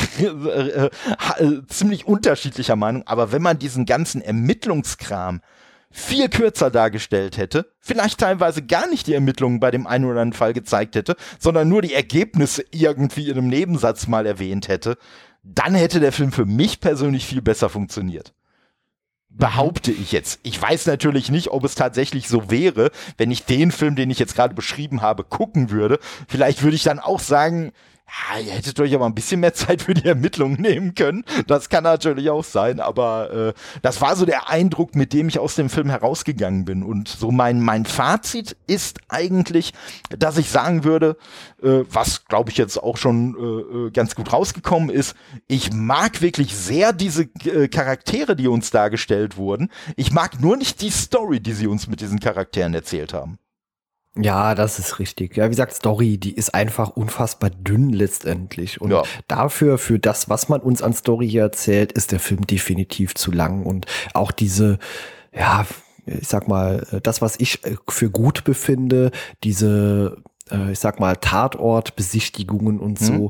ziemlich unterschiedlicher Meinung, aber wenn man diesen ganzen Ermittlungskram viel kürzer dargestellt hätte, vielleicht teilweise gar nicht die Ermittlungen bei dem einen oder anderen Fall gezeigt hätte, sondern nur die Ergebnisse irgendwie in einem Nebensatz mal erwähnt hätte, dann hätte der Film für mich persönlich viel besser funktioniert. Behaupte ich jetzt. Ich weiß natürlich nicht, ob es tatsächlich so wäre, wenn ich den Film, den ich jetzt gerade beschrieben habe, gucken würde. Vielleicht würde ich dann auch sagen, ja, ihr hättet euch aber ein bisschen mehr Zeit für die Ermittlungen nehmen können. Das kann natürlich auch sein, aber das war so der Eindruck, mit dem ich aus dem Film herausgegangen bin. Und so mein Fazit ist eigentlich, dass ich sagen würde, was glaube ich jetzt auch schon ganz gut rausgekommen ist, ich mag wirklich sehr diese Charaktere, die uns dargestellt wurden. Ich mag nur nicht die Story, die sie uns mit diesen Charakteren erzählt haben. Ja, das ist richtig. Ja, wie gesagt, Story, die ist einfach unfassbar dünn letztendlich. Und dafür, für das, was man uns an Story hier erzählt, ist der Film definitiv zu lang. Und auch diese, ja, ich sag mal, das, was ich für gut befinde, diese, ich sag mal, Tatortbesichtigungen und so,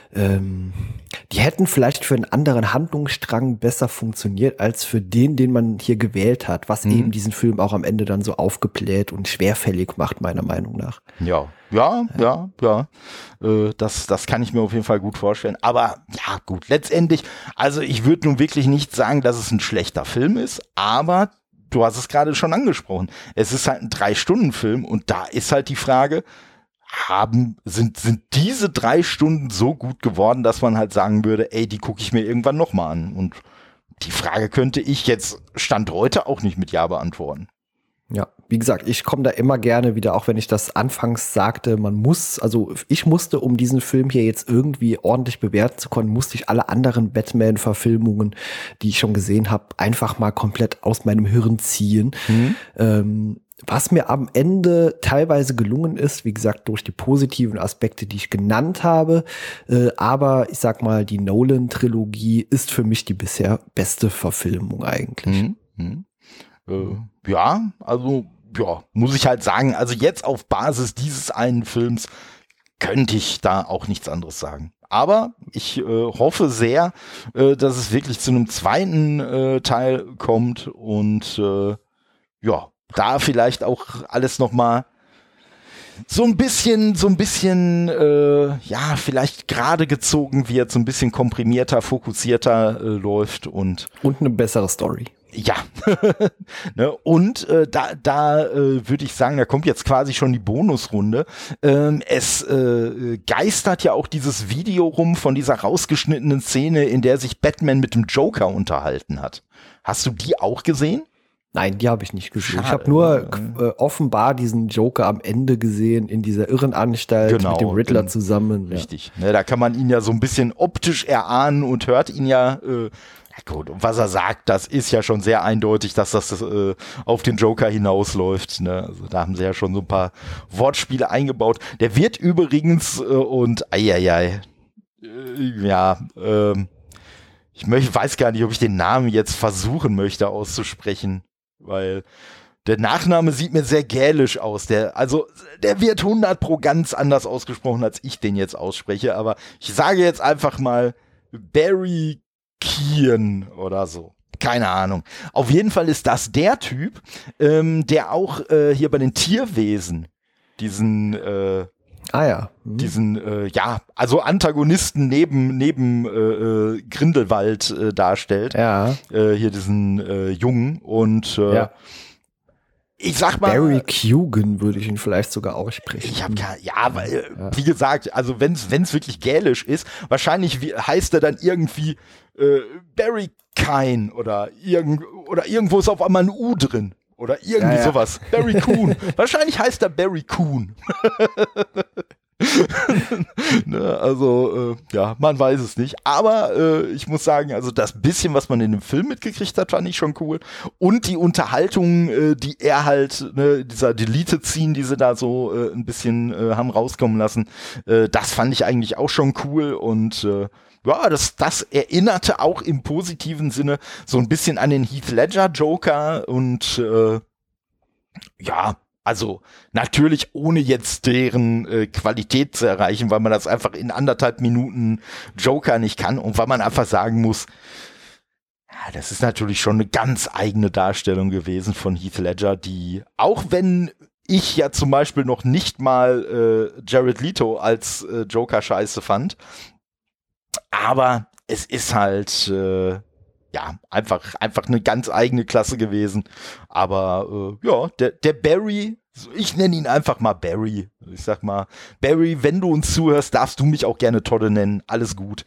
die hätten vielleicht für einen anderen Handlungsstrang besser funktioniert, als für den man hier gewählt hat, was eben diesen Film auch am Ende dann so aufgebläht und schwerfällig macht, meiner Meinung nach. Ja. Das kann ich mir auf jeden Fall gut vorstellen. Aber ja, gut, letztendlich, also ich würde nun wirklich nicht sagen, dass es ein schlechter Film ist, aber du hast es gerade schon angesprochen. Es ist halt ein 3-Stunden-Film und da ist halt die Frage, sind diese 3 Stunden so gut geworden, dass man halt sagen würde, ey, die gucke ich mir irgendwann nochmal an. Und die Frage könnte ich jetzt Stand heute auch nicht mit Ja beantworten. Ja, wie gesagt, ich komme da immer gerne wieder, auch wenn ich das anfangs sagte, ich musste, um diesen Film hier jetzt irgendwie ordentlich bewerten zu können, musste ich alle anderen Batman-Verfilmungen, die ich schon gesehen habe, einfach mal komplett aus meinem Hirn ziehen. Was mir am Ende teilweise gelungen ist, wie gesagt, durch die positiven Aspekte, die ich genannt habe. Aber ich sag mal, die Nolan-Trilogie ist für mich die bisher beste Verfilmung eigentlich. Muss ich halt sagen, also jetzt auf Basis dieses einen Films könnte ich da auch nichts anderes sagen. Aber ich hoffe sehr, dass es wirklich zu einem zweiten Teil kommt und da vielleicht auch alles nochmal so ein bisschen, ja, vielleicht gerade gezogen wird, so ein bisschen komprimierter, fokussierter läuft und eine bessere Story. ja, ne? Und da würde ich sagen, da kommt jetzt quasi schon die Bonusrunde. Es geistert ja auch dieses Video rum von dieser rausgeschnittenen Szene, in der sich Batman mit dem Joker unterhalten hat. Hast du die auch gesehen? Nein, die habe ich nicht gesehen. Schade. Ich habe nur offenbar diesen Joker am Ende gesehen, in dieser Irrenanstalt mit dem Riddler zusammen. Richtig. Ja. Ne, da kann man ihn ja so ein bisschen optisch erahnen und hört ihn ja. Gut, und was er sagt, das ist ja schon sehr eindeutig, dass das auf den Joker hinausläuft. Ne? Also da haben sie ja schon so ein paar Wortspiele eingebaut. Der wird übrigens ich weiß gar nicht, ob ich den Namen jetzt versuchen möchte auszusprechen, weil der Nachname sieht mir sehr gälisch aus. Der wird 100% ganz anders ausgesprochen, als ich den jetzt ausspreche. Aber ich sage jetzt einfach mal Barry Keoghan oder so. Keine Ahnung. Auf jeden Fall ist das der Typ, der auch hier bei den Tierwesen diesen also Antagonisten neben Grindelwald darstellt. Ja. Hier diesen Jungen und ich sag mal. Barry Keoghan würde ich ihn vielleicht sogar aussprechen. Wie gesagt, also wenn's wirklich gälisch ist, wahrscheinlich heißt er dann irgendwie Barry Kine oder irgendwo ist auf einmal ein U drin. Oder irgendwie sowas. Barry Coon. Wahrscheinlich heißt er Barry Coon. Ne, also, man weiß es nicht. Aber ich muss sagen, also das bisschen, was man in dem Film mitgekriegt hat, fand ich schon cool. Und die Unterhaltung, die er halt, ne, dieser Delete-Scene, die sie da so ein bisschen haben rauskommen lassen, das fand ich eigentlich auch schon cool. Und das erinnerte auch im positiven Sinne so ein bisschen an den Heath Ledger Joker und also natürlich ohne jetzt deren Qualität zu erreichen, weil man das einfach in 1,5 Minuten Joker nicht kann und weil man einfach sagen muss, das ist natürlich schon eine ganz eigene Darstellung gewesen von Heath Ledger, die, auch wenn ich ja zum Beispiel noch nicht mal Jared Leto als Joker scheiße fand, aber es ist halt einfach eine ganz eigene Klasse gewesen. Aber der Barry, ich nenne ihn einfach mal Barry. Ich sag mal, Barry, wenn du uns zuhörst, darfst du mich auch gerne Todde nennen. Alles gut.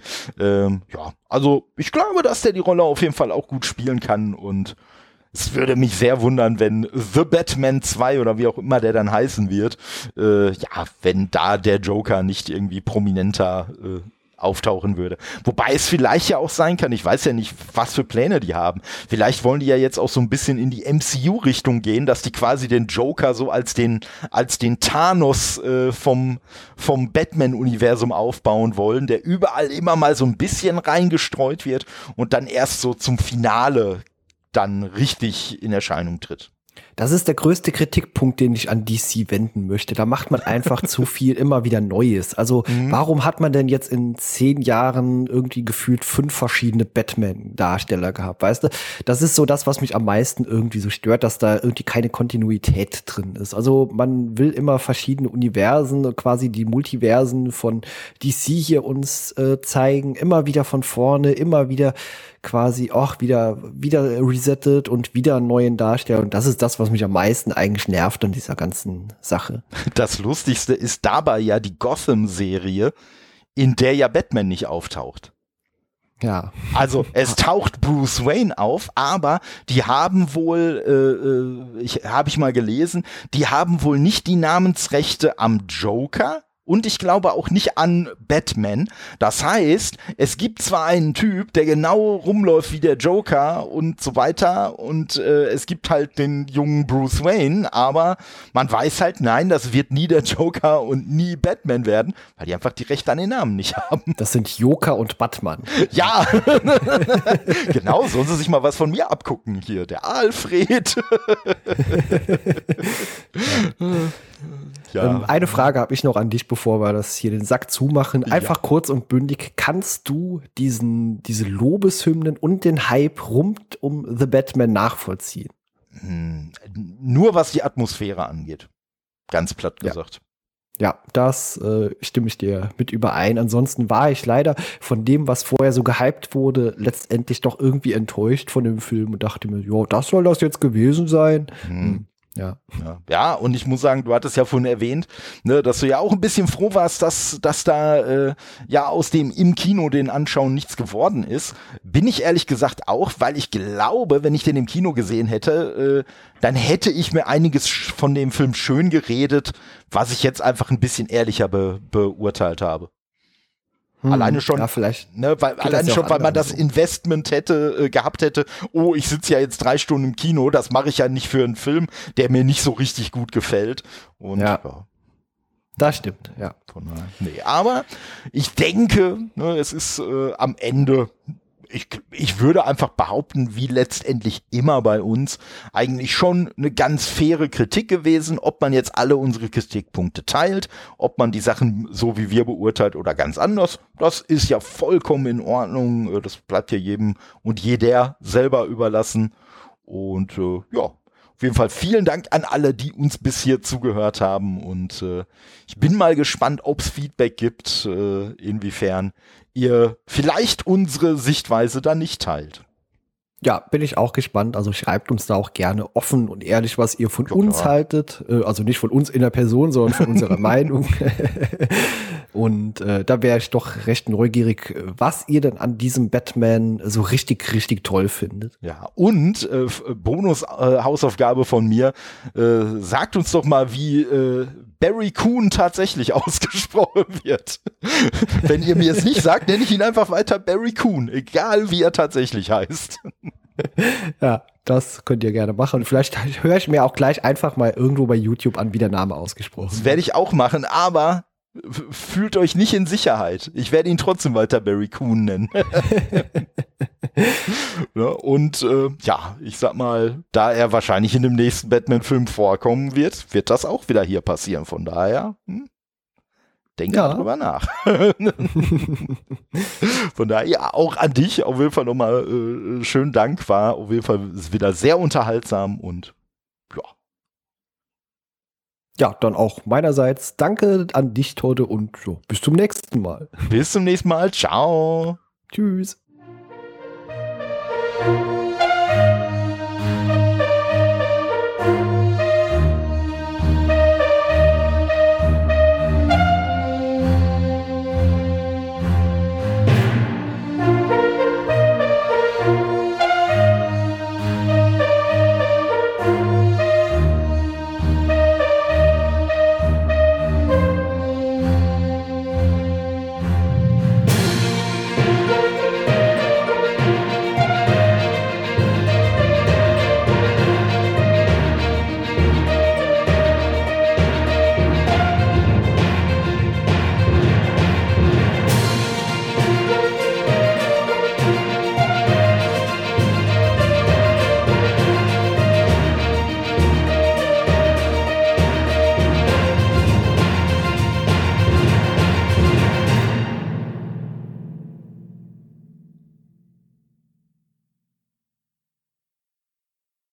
Also ich glaube, dass der die Rolle auf jeden Fall auch gut spielen kann und es würde mich sehr wundern, wenn The Batman 2 oder wie auch immer der dann heißen wird, wenn da der Joker nicht irgendwie prominenter auftauchen würde. Wobei es vielleicht ja auch sein kann, ich weiß ja nicht, was für Pläne die haben. Vielleicht wollen die ja jetzt auch so ein bisschen in die MCU-Richtung gehen, dass die quasi den Joker so als den Thanos vom Batman-Universum aufbauen wollen, der überall immer mal so ein bisschen reingestreut wird und dann erst so zum Finale dann richtig in Erscheinung tritt. Das ist der größte Kritikpunkt, den ich an DC wenden möchte. Da macht man einfach zu viel immer wieder Neues. Also warum hat man denn jetzt in 10 Jahren irgendwie gefühlt 5 verschiedene Batman-Darsteller gehabt? Weißt du, das ist so das, was mich am meisten irgendwie so stört, dass da irgendwie keine Kontinuität drin ist. Also man will immer verschiedene Universen, quasi die Multiversen von DC hier uns zeigen, immer wieder von vorne, immer wieder quasi auch wieder resettet und wieder einen neuen Darsteller. Und das ist das, was mich am meisten eigentlich nervt an dieser ganzen Sache. Das Lustigste ist dabei ja die Gotham-Serie, in der ja Batman nicht auftaucht. Ja. Also es taucht Bruce Wayne auf, aber die haben wohl, habe ich mal gelesen, die haben wohl nicht die Namensrechte am Joker. Und ich glaube auch nicht an Batman. Das heißt, es gibt zwar einen Typ, der genau rumläuft wie der Joker und so weiter. Und es gibt halt den jungen Bruce Wayne. Aber man weiß halt, nein, das wird nie der Joker und nie Batman werden, weil die einfach die Rechte an den Namen nicht haben. Das sind Joker und Batman. Ja, genau, sollen sie sich mal was von mir abgucken hier. Der Alfred. Ja. Eine Frage habe ich noch an dich, bevor wir das hier den Sack zumachen. Einfach kurz und bündig. Kannst du diese Lobeshymnen und den Hype rund um The Batman nachvollziehen? Nur was die Atmosphäre angeht. Ganz platt gesagt. Ja, das stimme ich dir mit überein. Ansonsten war ich leider von dem, was vorher so gehypt wurde, letztendlich doch irgendwie enttäuscht von dem Film und dachte mir, ja, das soll das jetzt gewesen sein. Ja, und ich muss sagen, du hattest ja vorhin erwähnt, ne, dass du ja auch ein bisschen froh warst, dass da ja aus dem im Kino den Anschauen nichts geworden ist. Bin ich ehrlich gesagt auch, weil ich glaube, wenn ich den im Kino gesehen hätte, dann hätte ich mir einiges von dem Film schön geredet, was ich jetzt einfach ein bisschen ehrlicher beurteilt habe. Alleine schon, vielleicht weil man das Investment gehabt hätte, oh, ich sitze ja jetzt 3 Stunden im Kino, das mache ich ja nicht für einen Film, der mir nicht so richtig gut gefällt. Und das stimmt, ja. Nee, aber ich denke, ne, es ist am Ende, ich würde einfach behaupten, wie letztendlich immer bei uns, eigentlich schon eine ganz faire Kritik gewesen, ob man jetzt alle unsere Kritikpunkte teilt, ob man die Sachen so wie wir beurteilt oder ganz anders. Das ist ja vollkommen in Ordnung. Das bleibt ja jedem und jeder selber überlassen. Und auf jeden Fall vielen Dank an alle, die uns bis hier zugehört haben. Und ich bin mal gespannt, ob es Feedback gibt, inwiefern ihr vielleicht unsere Sichtweise da nicht teilt. Ja, bin ich auch gespannt. Also schreibt uns da auch gerne offen und ehrlich, was ihr von uns haltet. Also nicht von uns in der Person, sondern von unserer Meinung. Und da wäre ich doch recht neugierig, was ihr denn an diesem Batman so richtig, richtig toll findet. Ja, und Bonus-Hausaufgabe von mir, sagt uns doch mal, wie Barry Coon tatsächlich ausgesprochen wird. Wenn ihr mir es nicht sagt, nenne ich ihn einfach weiter Barry Coon, egal wie er tatsächlich heißt. Ja, das könnt ihr gerne machen. Vielleicht höre ich mir auch gleich einfach mal irgendwo bei YouTube an, wie der Name ausgesprochen wird. Das werde ich auch machen, aber fühlt euch nicht in Sicherheit. Ich werde ihn trotzdem weiter Barry Coon nennen. Ja, und ich sag mal, da er wahrscheinlich in dem nächsten Batman-Film vorkommen wird das auch wieder hier passieren. Von daher, denkt darüber nach. Von daher, ja, auch an dich auf jeden Fall nochmal schönen Dank. War auf jeden Fall wieder sehr unterhaltsam und ja. Ja, dann auch meinerseits danke an dich, Tode, und bis zum nächsten Mal. Bis zum nächsten Mal. Ciao. Tschüss.